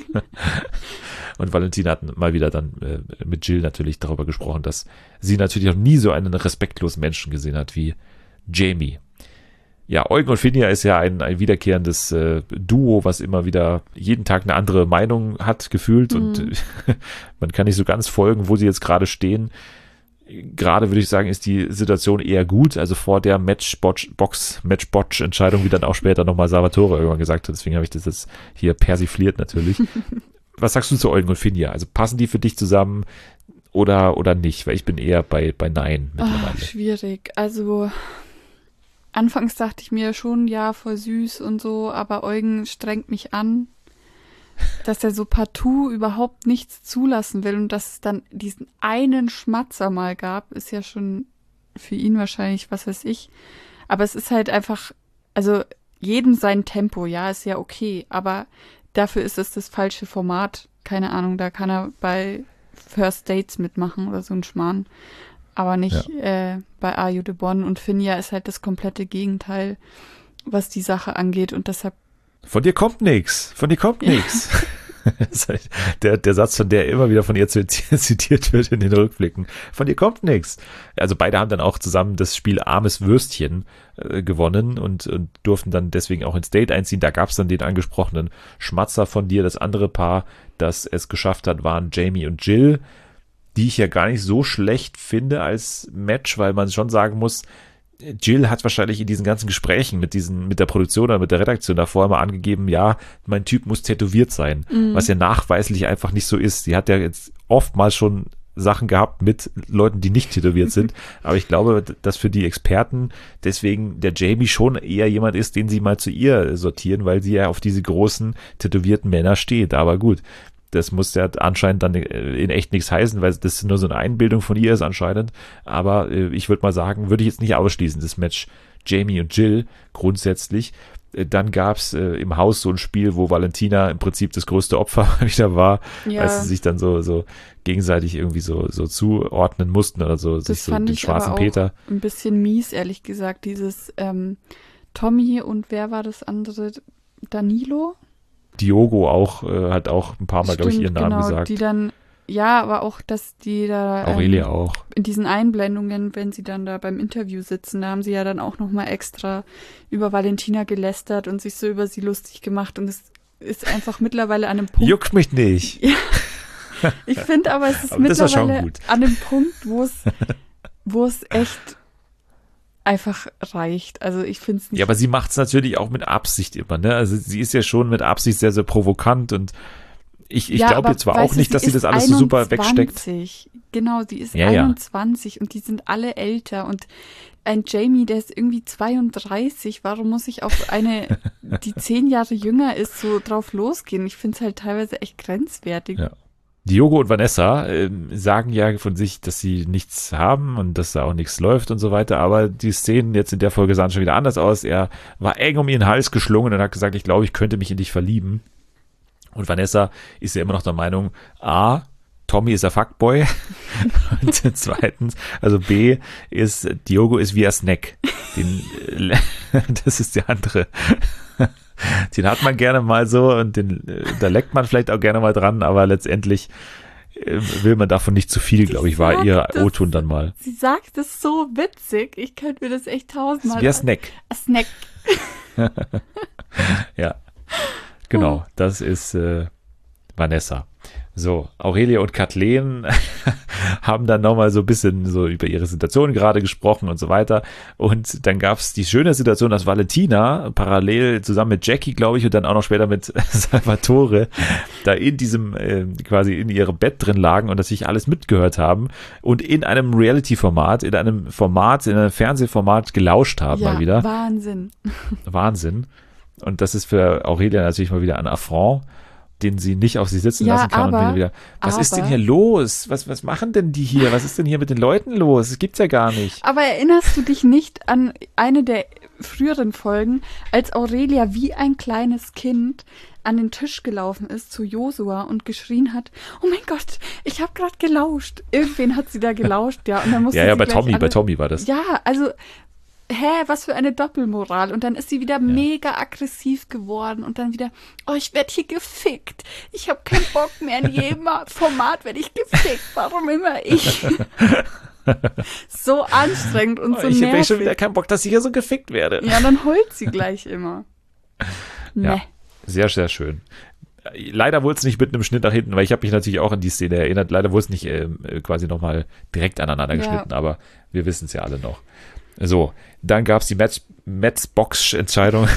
Und Valentina hat mal wieder dann äh, mit Jill natürlich darüber gesprochen, dass sie natürlich noch nie so einen respektlosen Menschen gesehen hat wie Jamie. Ja, Eugen und Finja ist ja ein, ein wiederkehrendes äh, Duo, was immer wieder jeden Tag eine andere Meinung hat, gefühlt. Mhm. Und äh, man kann nicht so ganz folgen, wo sie jetzt gerade stehen. Gerade würde ich sagen, ist die Situation eher gut. Also vor der Matchbox, Matchbotch-Entscheidung, wie dann auch später nochmal Salvatore irgendwann gesagt hat. Deswegen habe ich das jetzt hier persifliert natürlich. Was sagst du zu Eugen und Finja? Also passen die für dich zusammen oder, oder nicht? Weil ich bin eher bei, bei Nein mittlerweile. Oh, schwierig. Also anfangs dachte ich mir schon, ja, voll süß und so, aber Eugen strengt mich an, dass er so partout überhaupt nichts zulassen will und dass es dann diesen einen Schmatzer mal gab, ist ja schon für ihn wahrscheinlich, was weiß ich. Aber es ist halt einfach, also jedem sein Tempo, ja, ist ja okay, aber dafür ist es das falsche Format. Keine Ahnung, da kann er bei First Dates mitmachen oder so ein Schmarrn. Aber nicht ja. äh, bei Are You the One. Und Finja ist halt das komplette Gegenteil, was die Sache angeht. Und deshalb Von dir kommt nix. Von dir kommt nix. der, der Satz, von der immer wieder von ihr zitiert wird in den Rückblicken. Von dir kommt nix. Also beide haben dann auch zusammen das Spiel Armes Würstchen äh, gewonnen und, und durften dann deswegen auch ins Date einziehen. Da gab es dann den angesprochenen Schmatzer von dir. Das andere Paar, das es geschafft hat, waren Jamie und Jill, die ich ja gar nicht so schlecht finde als Match, weil man schon sagen muss, Jill hat wahrscheinlich in diesen ganzen Gesprächen mit diesen, mit der Produktion oder mit der Redaktion davor immer angegeben, ja, mein Typ muss tätowiert sein, mhm. was ja nachweislich einfach nicht so ist. Sie hat ja jetzt oftmals schon Sachen gehabt mit Leuten, die nicht tätowiert sind, aber ich glaube, dass für die Experten deswegen der Jamie schon eher jemand ist, den sie mal zu ihr sortieren, weil sie ja auf diese großen tätowierten Männer steht. Aber gut, das muss ja anscheinend dann in echt nichts heißen, weil das nur so eine Einbildung von ihr ist anscheinend. Aber äh, ich würde mal sagen, würde ich jetzt nicht ausschließen, das Match Jamie und Jill grundsätzlich. Äh, dann gab es äh, im Haus so ein Spiel, wo Valentina im Prinzip das größte Opfer wieder war, ja. Weil sie sich dann so, so gegenseitig irgendwie so, so zuordnen mussten oder so, das sich so fand den ich schwarzen aber auch Peter. Ein bisschen mies, ehrlich gesagt, dieses ähm, Tommy und wer war das andere? Danilo? Diogo auch, äh, hat auch ein paar Mal, glaube ich, ihren Namen genau, gesagt. Die dann, ja, aber auch, dass die da Aurelia ähm, auch. in diesen Einblendungen, wenn sie dann da beim Interview sitzen, da haben sie ja dann auch nochmal extra über Valentina gelästert und sich so über sie lustig gemacht und es ist einfach mittlerweile an einem Punkt. Juckt mich nicht. Ja, ich finde aber, es ist aber mittlerweile an einem Punkt, wo es, wo es echt einfach reicht. Also ich finde es nicht. Ja, aber sie macht es natürlich auch mit Absicht immer, ne? Also sie ist ja schon mit Absicht sehr, sehr provokant und Ich, ich Ja, glaube aber jetzt zwar weißt auch du, nicht, dass sie ist das alles so super wegsteckt. einundzwanzig. Genau, sie ist Ja, ja. einundzwanzig und die sind alle älter. Und ein Jamie, der ist irgendwie zweiunddreißig. Warum muss ich auf eine, die zehn Jahre jünger ist, so drauf losgehen? Ich finde es halt teilweise echt grenzwertig. Ja. Diogo und Vanessa äh, sagen ja von sich, dass sie nichts haben und dass da auch nichts läuft und so weiter, aber die Szenen jetzt in der Folge sahen schon wieder anders aus. Er war eng um ihren Hals geschlungen und hat gesagt, ich glaube, ich könnte mich in dich verlieben. Und Vanessa ist ja immer noch der Meinung, A, Tommy ist ein Fuckboy und zweitens, also B, ist Diogo ist wie ein Snack. Den, äh, das ist der andere. Den hat man gerne mal so und den, da leckt man vielleicht auch gerne mal dran, aber letztendlich äh, will man davon nicht zu viel, glaube ich, war sagt ihr das- O-Ton dann mal. Sie sagt es so witzig. Ich könnte mir das echt tausendmal. Wie ein Snack. Ein Snack. Ja, genau, das ist äh, Vanessa. So, Aurelia und Kathleen haben dann nochmal so ein bisschen so über ihre Situation gerade gesprochen und so weiter. Und dann gab es die schöne Situation, dass Valentina parallel zusammen mit Jackie, glaube ich, und dann auch noch später mit Salvatore da in diesem, äh, quasi in ihrem Bett drin lagen und dass sich alles mitgehört haben und in einem Reality-Format, in einem Format, in einem Fernsehformat gelauscht haben Ja, mal wieder. Wahnsinn. Wahnsinn. Und das ist für Aurelia natürlich mal wieder ein Affront, den sie nicht auf sich sitzen Ja, lassen kann aber- und wieder, was ist denn aber- hier los? Was, was machen denn die hier? Was ist denn hier mit den Leuten los? Das gibt's ja gar nicht. Aber erinnerst du dich nicht an eine der früheren Folgen, als Aurelia wie ein kleines Kind an den Tisch gelaufen ist zu Josua und geschrien hat, oh mein Gott, ich habe gerade gelauscht. Irgendwen hat sie da gelauscht, ja. Und dann musste Ja, ja, sie bei gleich Tommy, alle, bei Tommy war das. Ja, also, hä, was für eine Doppelmoral. Und dann ist sie wieder mega aggressiv geworden und dann wieder, oh, ich werde hier gefickt. Ich habe keinen Bock mehr. In jedem Format werde ich gefickt. Warum immer ich? So anstrengend und so ich habe nervig. schon wieder keinen Bock, dass ich hier so gefickt werde. Ja, dann heult sie gleich immer. Ja. Ne. Sehr, sehr schön. Leider wurde es nicht mit einem Schnitt nach hinten, weil ich habe mich natürlich auch an die Szene erinnert. Leider wurde es nicht ähm, quasi nochmal direkt aneinander Ja. geschnitten, aber wir wissen es ja alle noch. So, dann gab es die Metz-Box-Entscheidung.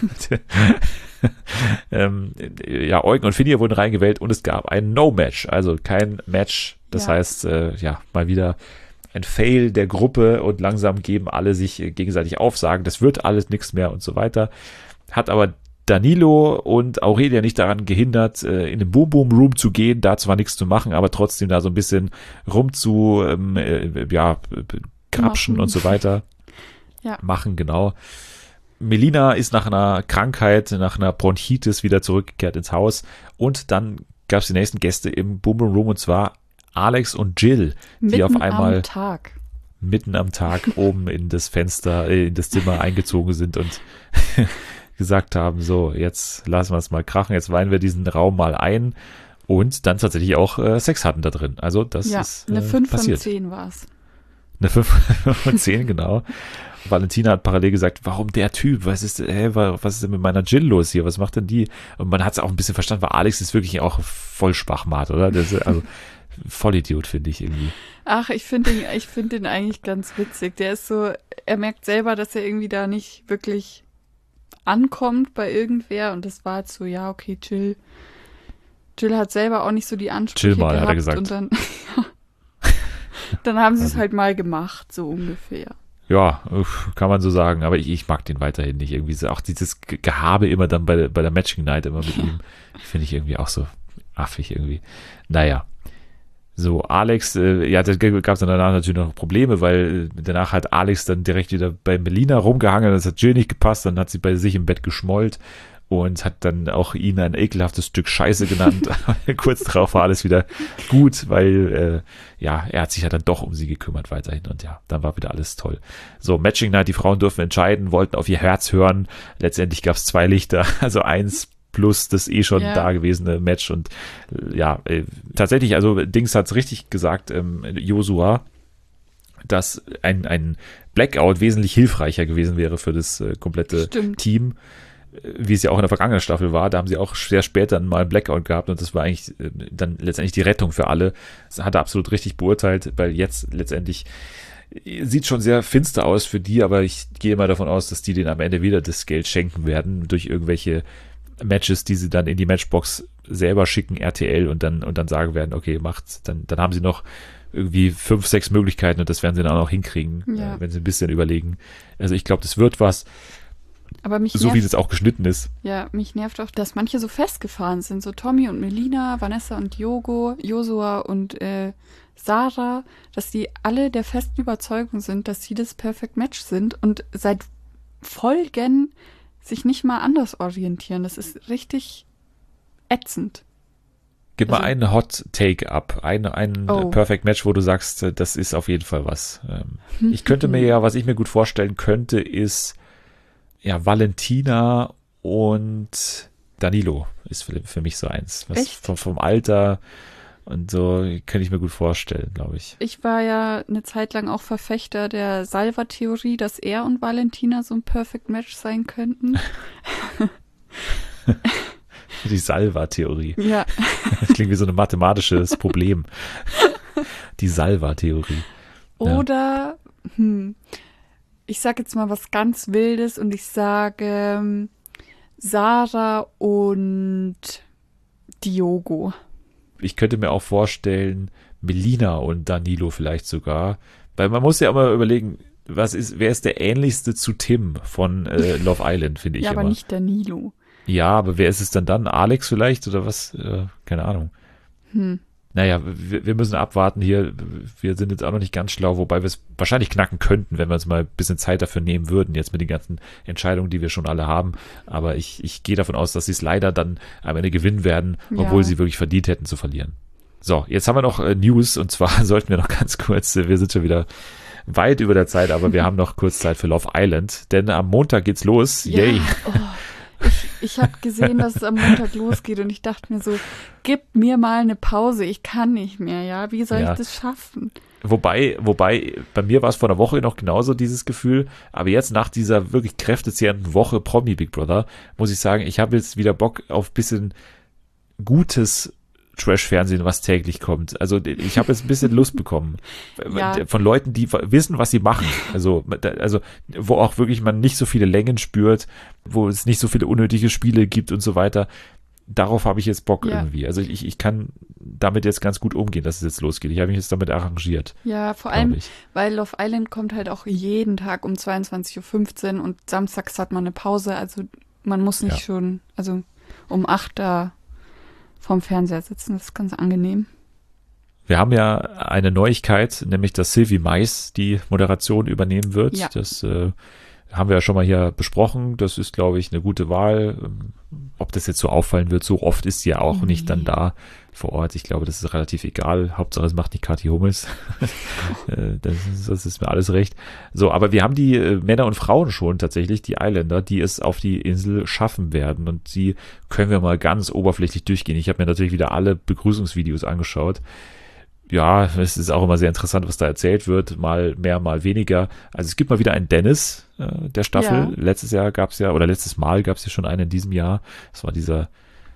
ähm, ja, Eugen und Finja wurden reingewählt und es gab ein No-Match, also kein Match. Das Ja. heißt, äh, ja, mal wieder ein Fail der Gruppe und langsam geben alle sich äh, gegenseitig Aufsagen. Das wird alles nichts mehr und so weiter. Hat aber Danilo und Aurelia nicht daran gehindert, äh, in den Boom Boom Room zu gehen, da zwar nichts zu machen, aber trotzdem da so ein bisschen rum zu, ähm, äh, ja, krapschen Machen. und so weiter. Ja. Machen, genau. Melina ist nach einer Krankheit, nach einer Bronchitis wieder zurückgekehrt ins Haus und dann gab es die nächsten Gäste im Boom Boom Room und zwar Alex und Jill, die Mitten auf einmal am Tag. mitten am Tag oben in das Fenster, äh, in das Zimmer eingezogen sind und gesagt haben, so, jetzt lassen wir es mal krachen, jetzt weihen wir diesen Raum mal ein und dann tatsächlich auch äh, Sex hatten da drin. Also das Ja, ist eine äh, fünf von passiert. zehn war es. Eine fünf von zehn, genau. Valentina hat parallel gesagt, warum der Typ? Was ist, hä, was ist denn mit meiner Jill los hier? Was macht denn die? Und man hat es auch ein bisschen verstanden, weil Alex ist wirklich auch voll Schwachmat, oder? Das ist, also Vollidiot, finde ich irgendwie. Ach, ich finde ihn, ich finde ihn eigentlich ganz witzig. Der ist so, er merkt selber, dass er irgendwie da nicht wirklich ankommt bei irgendwer und das war jetzt so, ja, okay, Jill. Jill hat selber auch nicht so die Ansprüche Chill mal, gehabt hat er gesagt. und dann, dann haben sie es Also- halt mal gemacht, so ungefähr. Ja, uff, kann man so sagen, aber ich, ich mag den weiterhin nicht. Irgendwie so, auch dieses Ge- Gehabe immer dann bei, bei der Matching Night immer mit ihm, finde ich irgendwie auch so affig irgendwie. Naja. So, Alex, äh, ja, da gab es dann danach natürlich noch Probleme, weil äh, danach hat Alex dann direkt wieder bei Melina rumgehangen, das hat Jill nicht gepasst, dann hat sie bei sich im Bett geschmollt und hat dann auch ihn ein ekelhaftes Stück Scheiße genannt. Kurz darauf war alles wieder gut, weil äh, ja, er hat sich ja dann doch um sie gekümmert weiterhin und ja, dann war wieder alles toll. So, Matching Night, die Frauen durften entscheiden, wollten auf ihr Herz hören. Letztendlich gab es zwei Lichter, also eins plus das eh schon Ja. da gewesene Match und äh, ja, äh, tatsächlich, also Dings hat es richtig gesagt, ähm, Josua, dass ein, ein Blackout wesentlich hilfreicher gewesen wäre für das äh, komplette Stimmt. Team, äh, wie es ja auch in der vergangenen Staffel war. Da haben sie auch sehr später mal einen Blackout gehabt und das war eigentlich äh, dann letztendlich die Rettung für alle. Das hat er absolut richtig beurteilt, weil jetzt letztendlich äh, sieht schon sehr finster aus für die, aber ich gehe mal davon aus, dass die denen am Ende wieder das Geld schenken werden durch irgendwelche Matches, die sie dann in die Matchbox selber schicken, R T L, und dann und dann sagen werden, okay, macht's, dann, dann haben sie noch irgendwie fünf, sechs Möglichkeiten und das werden sie dann auch noch hinkriegen, Ja. äh, wenn sie ein bisschen überlegen. Also ich glaube, das wird was, Aber mich so wie nervt, das auch geschnitten ist. ja, mich nervt auch, dass manche so festgefahren sind. So Tommy und Melina, Vanessa und Diogo, Josua und äh, Sarah, dass die alle der festen Überzeugung sind, dass sie das Perfect Match sind und seit Folgen sich nicht mal anders orientieren. Das ist richtig ätzend. Gib mal Also- einen Hot Take ab, einen, einen Oh. äh, Perfect Match, wo du sagst, äh, das ist auf jeden Fall was. Ähm, ich könnte mir ja, was ich mir gut vorstellen könnte, ist ja Valentina und Danilo ist für, für mich so eins. Was Echt? vom, vom Alter und so könnte ich mir gut vorstellen, glaube ich. Ich war ja eine Zeit lang auch Verfechter der Salva-Theorie, dass er und Valentina so ein Perfect Match sein könnten. Die Salva-Theorie. Ja, Das klingt wie so ein mathematisches Problem. Die Salva-Theorie. Ja. oder hm, ich sage jetzt mal was ganz Wildes und ich sage ähm, Sarah und Diogo. Ich könnte mir auch vorstellen, Melina und Danilo vielleicht sogar. Weil man muss ja immer überlegen, was ist, wer ist der ähnlichste zu Tim von äh, Love Island, finde ich Ja, immer. aber nicht Danilo. Ja, aber wer ist es dann dann? Alex vielleicht oder was? Äh, keine Ahnung. Hm. Naja, wir, wir müssen abwarten hier. Wir sind jetzt auch noch nicht ganz schlau, wobei wir es wahrscheinlich knacken könnten, wenn wir uns mal ein bisschen Zeit dafür nehmen würden, jetzt mit den ganzen Entscheidungen, die wir schon alle haben. Aber ich, ich gehe davon aus, dass sie es leider dann am Ende gewinnen werden, obwohl Ja. sie wirklich verdient hätten zu verlieren. So, jetzt haben wir noch äh, News, und zwar sollten wir noch ganz kurz, äh, wir sind schon wieder weit über der Zeit, aber wir haben noch kurz Zeit für Love Island, denn am Montag geht's los. Ja, Yay. oh, ich ich habe gesehen, dass es am Montag losgeht und ich dachte mir so, gib mir mal eine Pause, ich kann nicht mehr, ja, wie soll Ja. ich das schaffen? Wobei, wobei, bei mir war es vor einer Woche noch genauso dieses Gefühl, aber jetzt nach dieser wirklich kräftezehrenden Woche Promi Big Brother, muss ich sagen, ich habe jetzt wieder Bock auf bisschen gutes Trash-Fernsehen, was täglich kommt. Also ich habe jetzt ein bisschen Lust bekommen Ja. von Leuten, die wissen, was sie machen. Also, also wo auch wirklich man nicht so viele Längen spürt, wo es nicht so viele unnötige Spiele gibt und so weiter. Darauf habe ich jetzt Bock Ja. irgendwie. Also ich, ich kann damit jetzt ganz gut umgehen, dass es jetzt losgeht. Ich habe mich jetzt damit arrangiert, Ja, vor glaube allem, ich. weil Love Island kommt halt auch jeden Tag um zweiundzwanzig Uhr fünfzehn und samstags hat man eine Pause, also man muss nicht Ja. schon, also um acht da vorm Fernseher sitzen, das ist ganz angenehm. Wir haben ja eine Neuigkeit, nämlich dass Sylvie Mais die Moderation übernehmen wird. Ja. Das äh, haben wir ja schon mal hier besprochen. Das ist, glaube ich, eine gute Wahl. Ähm, Ob das jetzt so auffallen wird, so oft ist sie ja auch nicht dann Nee. da vor Ort. Ich glaube, das ist relativ egal. Hauptsache, es macht nicht Kathi Hummels. Äh, das, ist, das ist mir alles recht. So, aber wir haben die äh, Männer und Frauen schon tatsächlich, die Islander, die es auf die Insel schaffen werden. Und die können wir mal ganz oberflächlich durchgehen. Ich habe mir natürlich wieder alle Begrüßungsvideos angeschaut. Ja, es ist auch immer sehr interessant, was da erzählt wird, mal mehr, mal weniger. Also es gibt mal wieder einen Dennis äh, der Staffel. Ja. Letztes Jahr gab es ja, oder letztes Mal gab es ja schon einen in diesem Jahr. Das war dieser,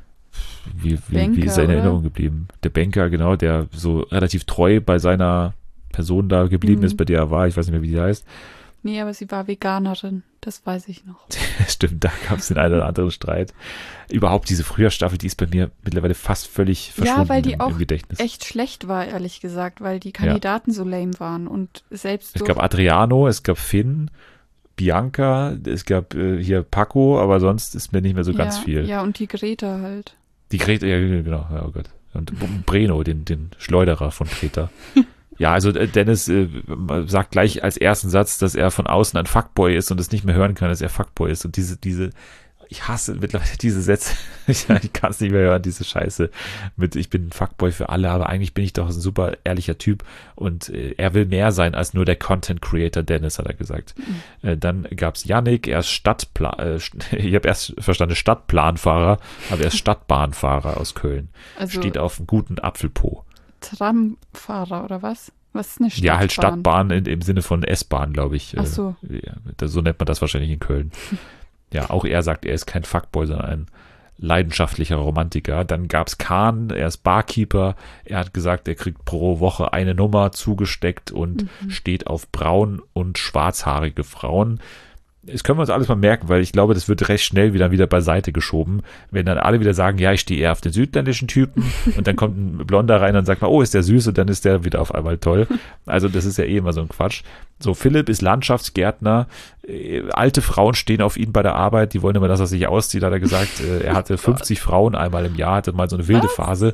wie, wie, wie Banker, ist er in oder? Erinnerung geblieben? Der Banker, genau, der so relativ treu bei seiner Person da geblieben Mhm. ist, bei der er war. Ich weiß nicht mehr, wie die heißt. Nee, aber sie war Veganerin, das weiß ich noch. Stimmt, da gab es den einen oder anderen Streit. Überhaupt diese Frühjahrstaffel, die ist bei mir mittlerweile fast völlig verschwunden Ja, weil die im, auch im Gedächtnis. echt schlecht war, ehrlich gesagt, weil die Kandidaten so lame waren und selbst Es durch- gab Adriano, es gab Finn, Bianca, es gab äh, hier Paco, aber sonst ist mir nicht mehr so ganz ja, viel. Ja, und die Greta halt. Die Greta, ja genau, ja, oh Gott. Und Breno, den, den Schleuderer von Greta. Ja, also äh, Dennis äh, sagt gleich als ersten Satz, dass er von außen ein Fuckboy ist und es nicht mehr hören kann, dass er Fuckboy ist. Und diese, diese, ich hasse mittlerweile diese Sätze. ich ich kann es nicht mehr hören, diese Scheiße mit, ich bin ein Fuckboy für alle, aber eigentlich bin ich doch ein super ehrlicher Typ und äh, er will mehr sein als nur der Content Creator Dennis, hat er gesagt. Mhm. Äh, dann gab's Yannick, er ist Stadtplan, äh, ich habe erst verstanden Stadtplanfahrer, aber er ist Stadtbahnfahrer aus Köln. Also Steht auf einem guten Apfelpo. Tramfahrer oder was? Was ist eine Stadtbahn? Ja, halt Stadtbahn in, im Sinne von S-Bahn, glaube ich. Ach so. Äh, ja, das- so nennt man das wahrscheinlich in Köln. Ja, auch er sagt, er ist kein Fuckboy, sondern ein leidenschaftlicher Romantiker. Dann gab's Kahn, er ist Barkeeper. Er hat gesagt, er kriegt pro Woche eine Nummer zugesteckt und Mhm. steht auf braun- und schwarzhaarige Frauen. Das können wir uns alles mal merken, weil ich glaube, das wird recht schnell wieder wieder beiseite geschoben, wenn dann alle wieder sagen, ja, ich stehe eher auf den südländischen Typen und dann kommt ein Blonder rein und sagt mal, oh, ist der süß und dann ist der wieder auf einmal toll. Also das ist ja eh immer so ein Quatsch. So, Philipp ist Landschaftsgärtner, äh, alte Frauen stehen auf ihn bei der Arbeit, die wollen immer, dass er sich auszieht, hat er gesagt. Äh, er hatte fünfzig Frauen einmal im Jahr, hatte mal so eine wilde Was? Phase.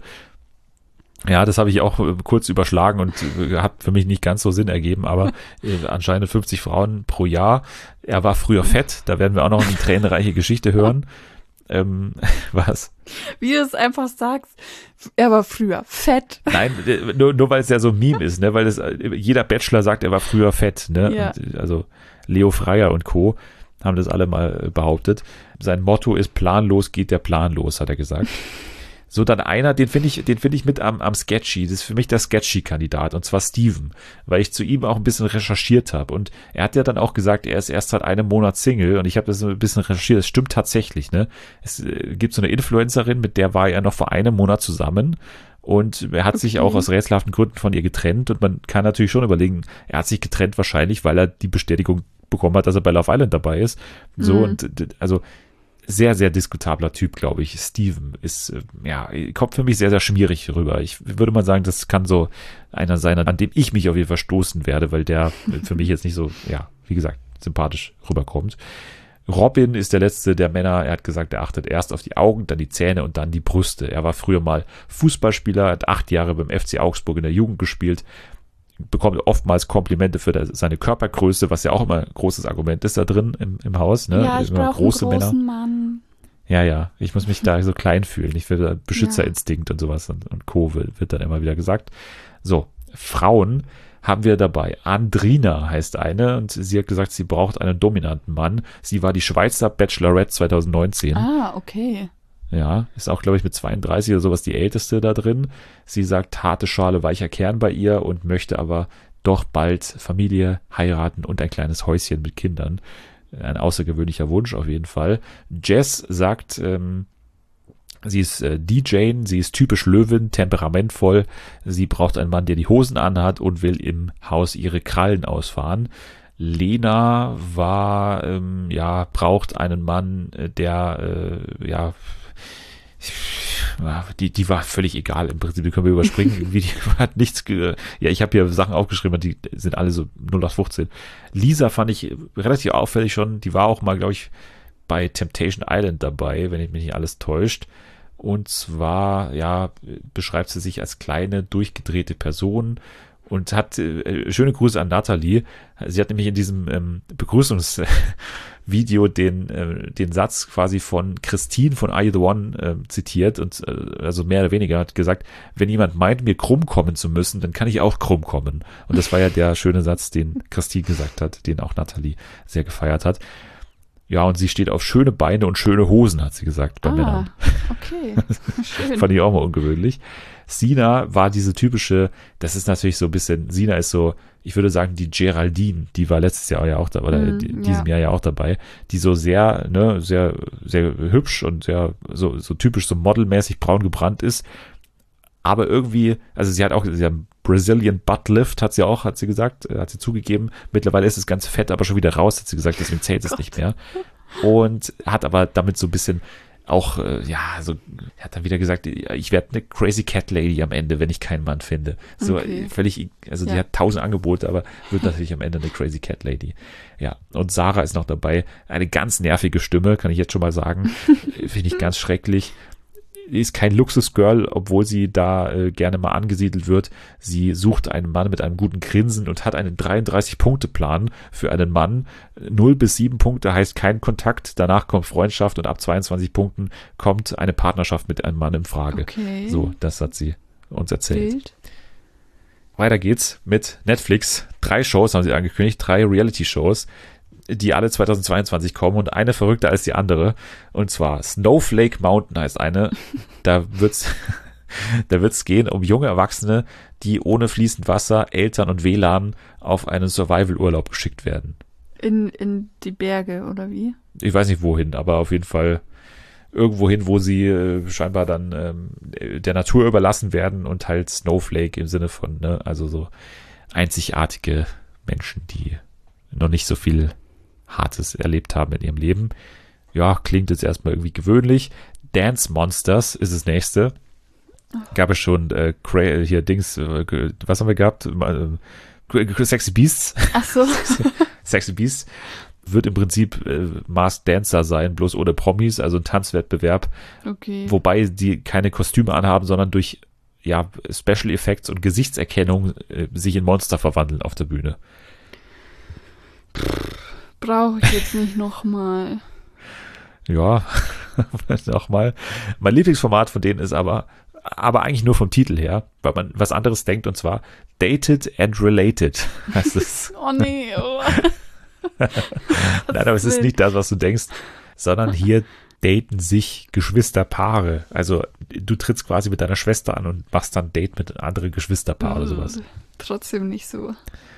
Ja, das habe ich auch äh, kurz überschlagen und äh, hat für mich nicht ganz so Sinn ergeben, aber äh, anscheinend fünfzig Frauen pro Jahr. Er war früher fett, da werden wir auch noch eine tränenreiche Geschichte hören. Ähm, was? Wie du es einfach sagst, er war früher fett. Nein, äh, nur, nur weil es ja so ein Meme ist, ne? Weil das, äh, jeder Bachelor sagt, er war früher fett, ne? Ja. Und, also Leo Freier und Co. haben das alle mal behauptet. Sein Motto ist, planlos geht der Plan los, hat er gesagt. So, dann einer, den finde ich, den finde ich mit am, am sketchy. Das ist für mich der Sketchy-Kandidat, und zwar Steven, weil ich zu ihm auch ein bisschen recherchiert habe. Und er hat ja dann auch gesagt, er ist erst seit einem Monat Single, und ich habe das so ein bisschen recherchiert. Das stimmt tatsächlich, ne? Es äh, gibt so eine Influencerin, mit der war er noch vor einem Monat zusammen. Und er hat Okay. sich auch aus rätselhaften Gründen von ihr getrennt. Und man kann natürlich schon überlegen, er hat sich getrennt wahrscheinlich, weil er die Bestätigung bekommen hat, dass er bei Love Island dabei ist. So, Mhm. und d- also sehr, sehr diskutabler Typ, glaube ich. Steven ist, äh, ja, kommt für mich sehr, sehr schmierig rüber. Ich würde mal sagen, das kann so einer sein, an dem ich mich auf jeden Fall stoßen werde, weil der für mich jetzt nicht so, ja, wie gesagt, sympathisch rüberkommt. Robin ist der letzte der Männer. Er hat gesagt, er achtet erst auf die Augen, dann die Zähne und dann die Brüste. Er war früher mal Fußballspieler, hat acht Jahre beim F C Augsburg in der Jugend gespielt, bekommt oftmals Komplimente für der, seine Körpergröße, was ja auch immer ein großes Argument ist da drin im, im Haus. Ne? Ja, ich Immer brauche einen großen Mann. Ja, ja, ich muss mich da so klein fühlen. Ich will Beschützerinstinkt und sowas und, und Co. wird, wird dann immer wieder gesagt. So, Frauen haben wir dabei. Andrina heißt eine, und sie hat gesagt, sie braucht einen dominanten Mann. Sie war die Schweizer Bachelorette zwanzig neunzehn. Ah, okay. Ja, ist auch, glaube ich, mit zweiunddreißig oder sowas die älteste da drin. Sie sagt, harte Schale, weicher Kern bei ihr, und möchte aber doch bald Familie, heiraten und ein kleines Häuschen mit Kindern. Ein außergewöhnlicher Wunsch auf jeden Fall. Jess sagt, ähm, sie ist äh, D J, sie ist typisch Löwin, temperamentvoll. Sie braucht einen Mann, der die Hosen anhat und will im Haus ihre Krallen ausfahren. Lena war, ähm, ja, braucht einen Mann, äh, der, äh, ja, die, die war völlig egal im Prinzip, die können wir überspringen. Irgendwie, die hat nichts, ge ja, ich habe hier Sachen aufgeschrieben, die sind alle so null acht fünfzehn. Lisa fand ich relativ auffällig schon, die war auch mal, glaube ich, bei Temptation Island dabei, wenn ich mich nicht alles täuscht. Und zwar, ja, beschreibt sie sich als kleine, durchgedrehte Person und hat, äh, schöne Grüße an Nathalie. Sie hat nämlich in diesem ähm, Begrüßungsvideo den, äh, den Satz quasi von Christine von Are You The One äh, zitiert, und äh, also mehr oder weniger hat gesagt, wenn jemand meint, mir krumm kommen zu müssen, dann kann ich auch krumm kommen. Und das war ja der schöne Satz, den Christine gesagt hat, den auch Nathalie sehr gefeiert hat. Ja, und sie steht auf schöne Beine und schöne Hosen, hat sie gesagt, bei Ah, Männern. okay. Schön. Fand ich auch mal ungewöhnlich. Sina war diese typische, das ist natürlich so ein bisschen, Sina ist so, ich würde sagen, die Geraldine, die war letztes Jahr ja auch da, oder Mm, in ja. diesem Jahr ja auch dabei, die so sehr, ne, sehr, sehr hübsch und sehr, so, so typisch so modelmäßig braun gebrannt ist, aber irgendwie, also sie hat auch, sie hat einen Brazilian Butt Lift, hat sie auch, hat sie gesagt, äh, hat sie zugegeben. Mittlerweile ist das ganze Fett aber schon wieder raus, hat sie gesagt, deswegen zählt es nicht mehr. Und hat aber damit so ein bisschen auch, äh, ja, so, hat dann wieder gesagt, ich werde eine Crazy Cat Lady am Ende, wenn ich keinen Mann finde. So Okay. äh, völlig, also die Ja. hat tausend Angebote, aber wird natürlich am Ende eine Crazy Cat Lady. Ja, und Sarah ist noch dabei. Eine ganz nervige Stimme, kann ich jetzt schon mal sagen. Finde ich ganz schrecklich. Ist kein Luxusgirl, obwohl sie da äh, gerne mal angesiedelt wird. Sie sucht einen Mann mit einem guten Grinsen und hat einen dreiunddreißig-Punkte-Plan für einen Mann. null bis sieben Punkte heißt kein Kontakt, danach kommt Freundschaft, und ab zweiundzwanzig Punkten kommt eine Partnerschaft mit einem Mann in Frage. Okay. So, das hat sie uns erzählt. Bild. Weiter geht's mit Netflix. Drei Shows haben sie angekündigt, drei Reality-Shows, die alle zweitausendzweiundzwanzig kommen, und eine verrückter als die andere. Und zwar Snowflake Mountain heißt eine. Da wird's, da wird's gehen um junge Erwachsene, die ohne fließend Wasser, Eltern und W L A N auf einen Survival-Urlaub geschickt werden. In, in die Berge, oder wie? Ich weiß nicht wohin, aber auf jeden Fall irgendwo hin, wo sie äh, scheinbar dann ähm, der Natur überlassen werden, und halt Snowflake im Sinne von, ne, also so einzigartige Menschen, die noch nicht so viel Hartes erlebt haben in ihrem Leben. Ja, klingt jetzt erstmal irgendwie gewöhnlich. Dance Monsters ist das nächste. Gab es schon äh, Cra- hier Dings, äh, was haben wir gehabt? Äh, Sexy Beasts. Ach so. Sexy Beasts wird im Prinzip äh, Masked Dancer sein, bloß ohne Promis, also ein Tanzwettbewerb. Okay. Wobei die keine Kostüme anhaben, sondern durch ja, Special Effects und Gesichtserkennung äh, sich in Monster verwandeln auf der Bühne. Brauche ich jetzt nicht nochmal. Ja, nochmal. Mein Lieblingsformat von denen ist aber, aber eigentlich nur vom Titel her, weil man was anderes denkt, und zwar Dated and Related. Heißt es. Oh nee, oh. Nein, aber es ist nicht das, was du denkst, sondern hier daten sich Geschwisterpaare. Also du trittst quasi mit deiner Schwester an und machst dann ein Date mit anderen Geschwisterpaar oder sowas. Trotzdem nicht so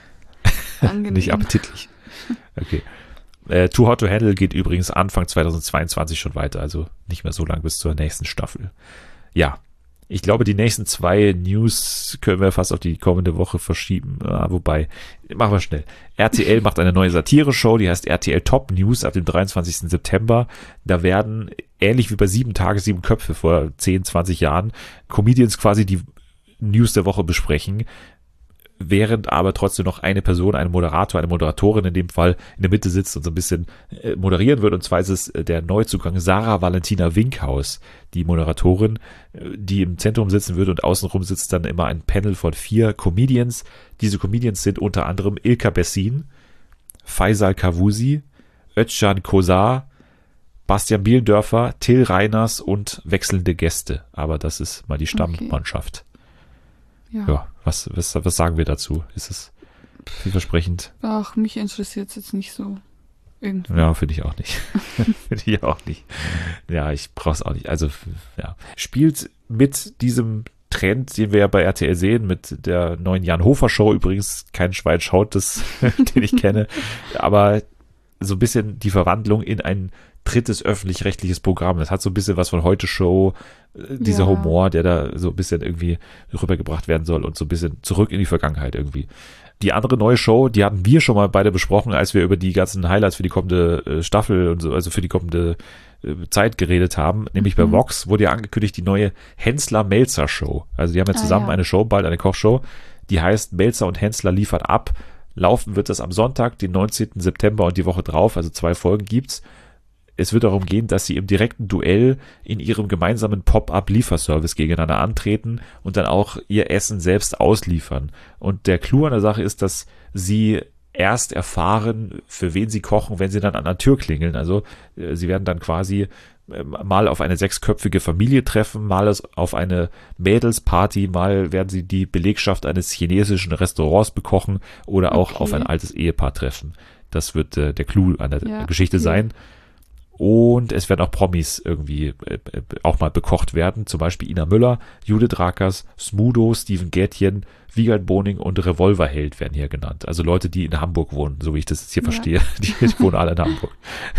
angenehm. Nicht appetitlich. Okay. Äh, Too Hot to Handle geht übrigens Anfang zweitausendzweiundzwanzig schon weiter, also nicht mehr so lang bis zur nächsten Staffel. Ja, ich glaube, die nächsten zwei News können wir fast auf die kommende Woche verschieben. Ah, wobei, machen wir schnell. R T L macht eine neue Satire-Show, die heißt R T L Top News ab dem dreiundzwanzigsten September. Da werden, ähnlich wie bei Sieben Tage, Sieben Köpfe vor zehn, zwanzig Jahren, Comedians quasi die News der Woche besprechen, während aber trotzdem noch eine Person, ein Moderator, eine Moderatorin in dem Fall in der Mitte sitzt und so ein bisschen äh, moderieren wird. Und zwar ist es äh, der Neuzugang Sarah Valentina Winkhaus, die Moderatorin, äh, die im Zentrum sitzen würde, und außenrum sitzt dann immer ein Panel von vier Comedians. Diese Comedians sind unter anderem Ilka Bessin, Faisal Kavusi, Özcan Kosar, Bastian Bielendörfer, Till Reiners und wechselnde Gäste. Aber das ist mal die Stammmannschaft. Ja. Ja, was, was, was sagen wir dazu? Ist es vielversprechend? Ach, mich interessiert es jetzt nicht so. Irgendwie. Ja, finde ich auch nicht. Finde ich auch nicht. Ja, ich brauche es auch nicht. Also, ja. Spielt mit diesem Trend, den wir ja bei R T L sehen, mit der neuen Jan Hofer Show, übrigens kein Schwein schaut das, den ich kenne, aber so ein bisschen die Verwandlung in ein drittes öffentlich-rechtliches Programm. Das hat so ein bisschen was von Heute Show, dieser Ja. Humor, der da so ein bisschen irgendwie rübergebracht werden soll und so ein bisschen zurück in die Vergangenheit irgendwie. Die andere neue Show, die hatten wir schon mal beide besprochen, als wir über die ganzen Highlights für die kommende äh, Staffel und so, also für die kommende äh, Zeit geredet haben. Nämlich bei Mhm. Vox wurde ja angekündigt die neue Hensler-Melzer-Show. Also die haben ja Ah, zusammen ja. eine Show, bald eine Kochshow, die heißt Melzer und Hensler liefert ab. Laufen wird das am Sonntag, den neunzehnten September und die Woche drauf, also zwei Folgen gibt's. Es wird darum gehen, dass sie im direkten Duell in ihrem gemeinsamen Pop-up-Lieferservice gegeneinander antreten und dann auch ihr Essen selbst ausliefern. Und der Clou an der Sache ist, dass sie erst erfahren, für wen sie kochen, wenn sie dann an der Tür klingeln. Also äh, sie werden dann quasi äh, mal auf eine sechsköpfige Familie treffen, mal auf eine Mädelsparty, mal werden sie die Belegschaft eines chinesischen Restaurants bekochen oder auch Okay. auf ein altes Ehepaar treffen. Das wird äh, der Clou an der Ja, Geschichte okay. sein. Und es werden auch Promis irgendwie äh, äh, auch mal bekocht werden. Zum Beispiel Ina Müller, Judith Rakers, Smudo, Steven Gätjen, Wiegald Boning und Revolverheld werden hier genannt. Also Leute, die in Hamburg wohnen, so wie ich das jetzt hier Ja. verstehe. Die wohnen alle in Hamburg.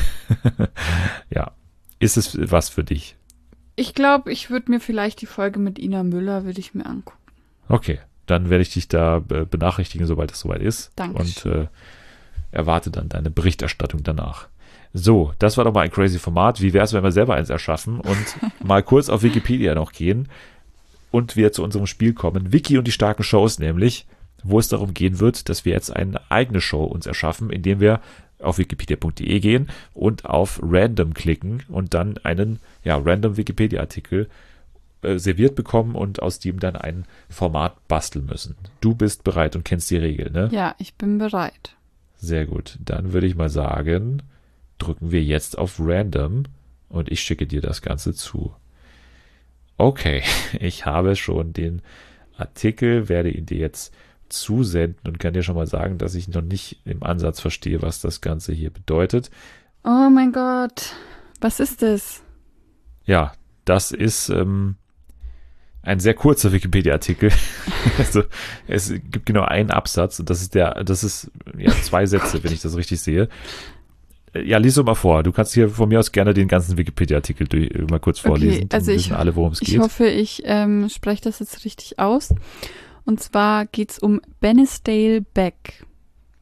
Ja. Ist es was für dich? Ich glaube, ich würde mir vielleicht die Folge mit Ina Müller, würde ich mir angucken. Okay. Dann werde ich dich da äh, benachrichtigen, sobald es soweit ist. Dankeschön. Und äh, erwarte dann deine Berichterstattung danach. So, das war doch mal ein crazy Format. Wie wäre es, wenn wir selber eins erschaffen und mal kurz auf Wikipedia noch gehen und wir zu unserem Spiel kommen. Wiki und die starken Shows nämlich, wo es darum gehen wird, dass wir jetzt eine eigene Show uns erschaffen, indem wir auf wikipedia punkt de gehen und auf Random klicken und dann einen ja, random Wikipedia-Artikel äh, serviert bekommen und aus dem dann ein Format basteln müssen. Du bist bereit und kennst die Regeln, ne? Ja, ich bin bereit. Sehr gut. Dann würde ich mal sagen, drücken wir jetzt auf Random und ich schicke dir das Ganze zu. Okay, ich habe schon den Artikel, werde ihn dir jetzt zusenden und kann dir schon mal sagen, dass ich noch nicht im Ansatz verstehe, was das Ganze hier bedeutet. Oh mein Gott. Was ist das? Ja, das ist ähm, ein sehr kurzer Wikipedia-Artikel. Also es gibt genau einen Absatz und das ist der, das ist ja zwei Sätze, wenn ich das richtig sehe. Ja, lies doch mal vor. Du kannst hier von mir aus gerne den ganzen Wikipedia-Artikel durch, mal kurz vorlesen. Okay, also Dann ich, wissen alle, worum es ich geht. hoffe, ich ähm, spreche das jetzt richtig aus. Und zwar geht es um Banisdale Beck.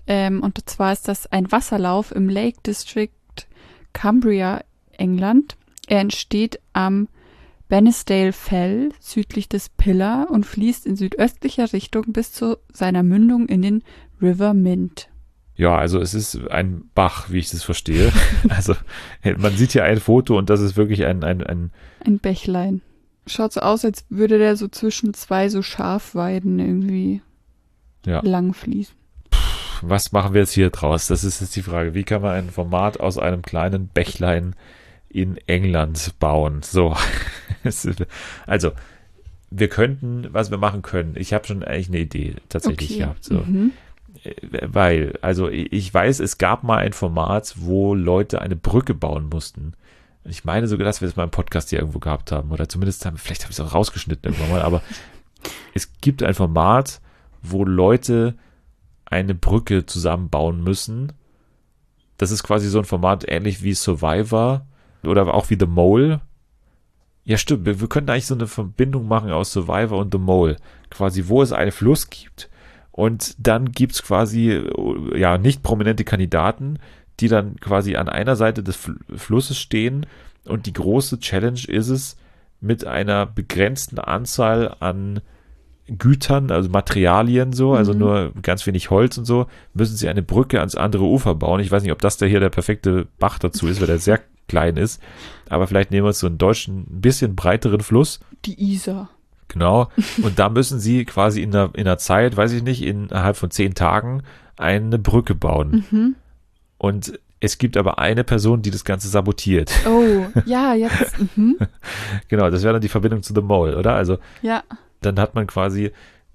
Ähm, und zwar ist das ein Wasserlauf im Lake District Cumbria, England. Er entsteht am Banisdale Fell südlich des Pillar und fließt in südöstlicher Richtung bis zu seiner Mündung in den River Mint. Ja, also es ist ein Bach, wie ich das verstehe. Also man sieht hier ein Foto und das ist wirklich ein... Ein, ein, ein Bächlein. Schaut so aus, als würde der so zwischen zwei so Schafweiden irgendwie ja. lang fließen. Was machen wir jetzt hier draus? Das ist jetzt die Frage. Wie kann man ein Format aus einem kleinen Bächlein in England bauen? So. Also, wir könnten, was wir machen können. Ich habe schon eigentlich eine Idee tatsächlich okay. gehabt. So. Mhm. Weil, also ich weiß, es gab mal ein Format, wo Leute eine Brücke bauen mussten. Ich meine sogar, dass wir das mal im Podcast hier irgendwo gehabt haben. Oder zumindest haben, vielleicht habe ich es auch rausgeschnitten irgendwann mal. Aber es gibt ein Format, wo Leute eine Brücke zusammenbauen müssen. Das ist quasi so ein Format ähnlich wie Survivor oder auch wie The Mole. Ja, stimmt. Wir, wir könnten eigentlich so eine Verbindung machen aus Survivor und The Mole. Quasi, wo es einen Fluss gibt. Und dann gibt's quasi, ja, nicht prominente Kandidaten, die dann quasi an einer Seite des Fl- Flusses stehen. Und die große Challenge ist es, mit einer begrenzten Anzahl an Gütern, also Materialien so, also Mhm. nur ganz wenig Holz und so, müssen sie eine Brücke ans andere Ufer bauen. Ich weiß nicht, ob das da hier der perfekte Bach dazu ist, weil der sehr klein ist. Aber vielleicht nehmen wir uns so einen deutschen, ein bisschen breiteren Fluss. Die Isar. Genau. Und da müssen sie quasi in einer, in einer Zeit, weiß ich nicht, innerhalb von zehn Tagen eine Brücke bauen. Mhm. Und es gibt aber eine Person, die das Ganze sabotiert. Oh, ja, jetzt. Mhm. Genau, das wäre dann die Verbindung zu The Mole, oder? Also Ja. dann hat man quasi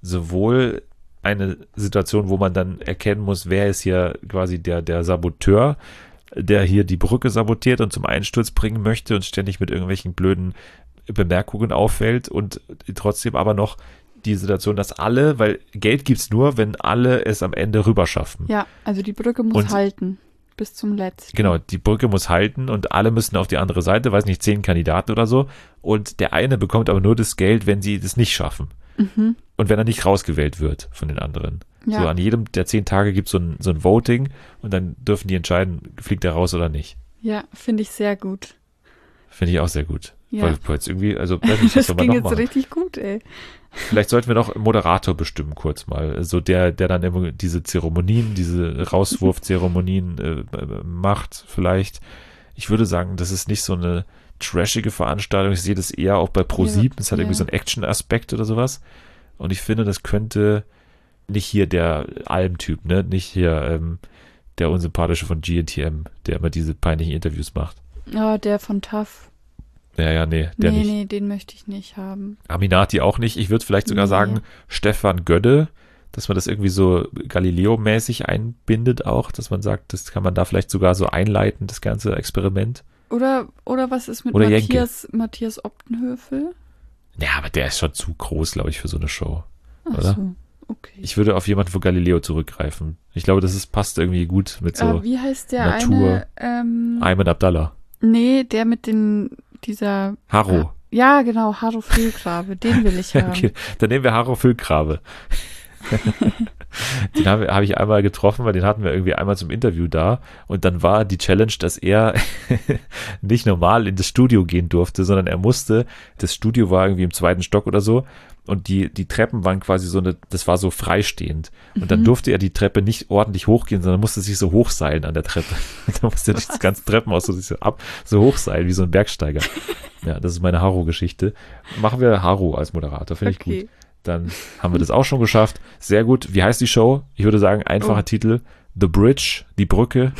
sowohl eine Situation, wo man dann erkennen muss, wer ist hier quasi der, der Saboteur, der hier die Brücke sabotiert und zum Einsturz bringen möchte und ständig mit irgendwelchen blöden Bemerkungen auffällt und trotzdem aber noch die Situation, dass alle, weil Geld gibt's nur, wenn alle es am Ende rüber schaffen. Ja, also die Brücke muss Und- halten. Bis zum letzten. Genau, die Brücke muss halten und alle müssen auf die andere Seite, weiß nicht, zehn Kandidaten oder so. Und der eine bekommt aber nur das Geld, wenn sie das nicht schaffen. Mhm. Und wenn er nicht rausgewählt wird von den anderen. Ja. So an jedem der zehn Tage gibt es so ein, so ein Voting und dann dürfen die entscheiden, fliegt er raus oder nicht. Ja, finde ich sehr gut. Finde ich auch sehr gut. Ja. Weil, weil jetzt irgendwie, also weiß nicht, was Das soll man ging noch jetzt machen? richtig gut, ey. Vielleicht sollten wir noch einen Moderator bestimmen, kurz mal. So der, der dann immer diese Zeremonien, diese Rauswurfzeremonien äh, macht, vielleicht. Ich würde sagen, das ist nicht so eine trashige Veranstaltung. Ich sehe das eher auch bei ProSieben. Das hat Ja. irgendwie so einen Action-Aspekt oder sowas. Und ich finde, das könnte nicht hier der Alm-Typ, ne? Nicht hier ähm, der Unsympathische von G N T M, der immer diese peinlichen Interviews macht. Oh, der von T A F. Ja, ja, nee, der nee, nicht. nee, den möchte ich nicht haben. Aminati auch nicht. Ich würde vielleicht sogar Nee. sagen, Stefan Gödde, dass man das irgendwie so Galileo-mäßig einbindet auch, dass man sagt, das kann man da vielleicht sogar so einleiten, das ganze Experiment. Oder, oder was ist mit Oder Jenke. Matthias, Matthias Optenhöfel? Ja, aber der ist schon zu groß, glaube ich, für so eine Show. Ach Oder? so, okay. Ich würde auf jemanden von Galileo zurückgreifen. Ich glaube, das ist, passt irgendwie gut mit so äh, wie heißt der Natur. eine? Ähm, Ayman Abdallah. nee, der mit den, dieser... Haro. Ja, genau, Haro Füllgrabe, den will ich haben. Okay, dann nehmen wir Haro Füllgrabe. Den habe hab ich einmal getroffen, weil den hatten wir irgendwie einmal zum Interview da und dann war die Challenge, dass er nicht normal in das Studio gehen durfte, sondern er musste, das Studio war irgendwie im zweiten Stock oder so und die, die Treppen waren quasi so eine, das war so freistehend und dann Mhm. durfte er die Treppe nicht ordentlich hochgehen, sondern musste sich so hochseilen an der Treppe. Da musste er durch das ganze Treppenhaus so, sich so ab, so hochseilen, wie so ein Bergsteiger. Ja, das ist meine Haro-Geschichte. Machen wir Haro als Moderator, finde ich Okay. gut. Dann haben wir das auch schon geschafft. Sehr gut. Wie heißt die Show? Ich würde sagen, einfacher Oh. Titel. The Bridge, die Brücke,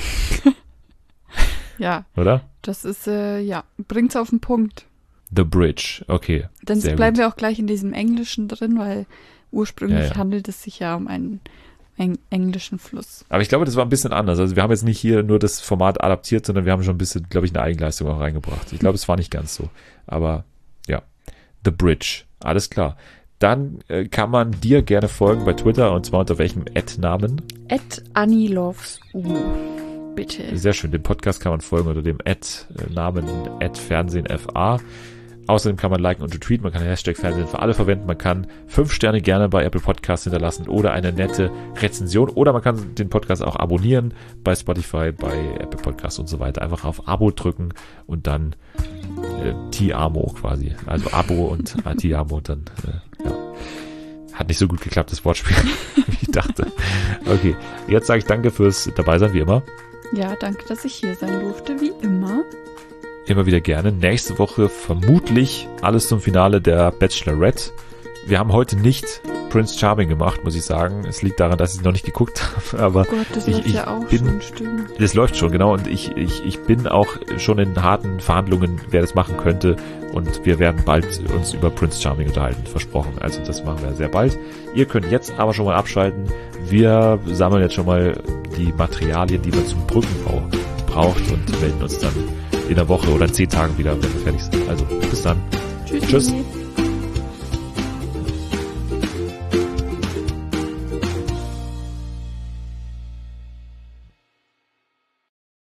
Ja, oder? das ist, äh, ja, bringt's auf den Punkt. The Bridge, okay. Dann Sehr bleiben gut. wir auch gleich in diesem Englischen drin, weil ursprünglich Ja, ja. handelt es sich ja um einen, einen englischen Fluss. Aber ich glaube, das war ein bisschen anders. Also wir haben jetzt nicht hier nur das Format adaptiert, sondern wir haben schon ein bisschen, glaube ich, eine Eigenleistung auch reingebracht. Ich glaube, es war nicht ganz so. Aber ja, The Bridge, alles klar. Dann äh, kann man dir gerne folgen bei Twitter und zwar unter welchem Ad-Namen? At Annie Loves U. Bitte. Sehr schön. Dem Podcast kann man folgen unter dem Ad-Namen Ad Fernsehen F A. Außerdem kann man liken und retweeten, man kann den Hashtag Fernsehen für alle verwenden, man kann fünf Sterne gerne bei Apple Podcasts hinterlassen oder eine nette Rezension oder man kann den Podcast auch abonnieren bei Spotify, bei Apple Podcasts und so weiter. Einfach auf Abo drücken und dann äh, Ti-Amo quasi. Also Abo und äh, Ti-Amo und dann, äh, ja. Hat nicht so gut geklappt, das Wortspiel, wie ich dachte. Okay, jetzt sage ich danke fürs Dabeisein, wie immer. Ja, danke, dass ich hier sein durfte, wie immer. Immer wieder gerne. Nächste Woche vermutlich alles zum Finale der Bachelorette. Wir haben heute nicht Prince Charming gemacht, muss ich sagen. Es liegt daran, dass ich noch nicht geguckt habe. Aber oh Gott, das ich, läuft ich ja auch bin, schon, stimmt. Das läuft schon, genau. Und ich, ich, ich bin auch schon in harten Verhandlungen, wer das machen könnte. Und wir werden bald uns über Prince Charming unterhalten, versprochen. Also das machen wir sehr bald. Ihr könnt jetzt aber schon mal abschalten. Wir sammeln jetzt schon mal die Materialien, die man zum Brückenbau braucht und melden uns dann in einer Woche oder in zehn Tagen wieder, wenn wir fertig sind. Also bis dann. Tschüss. Tschüss.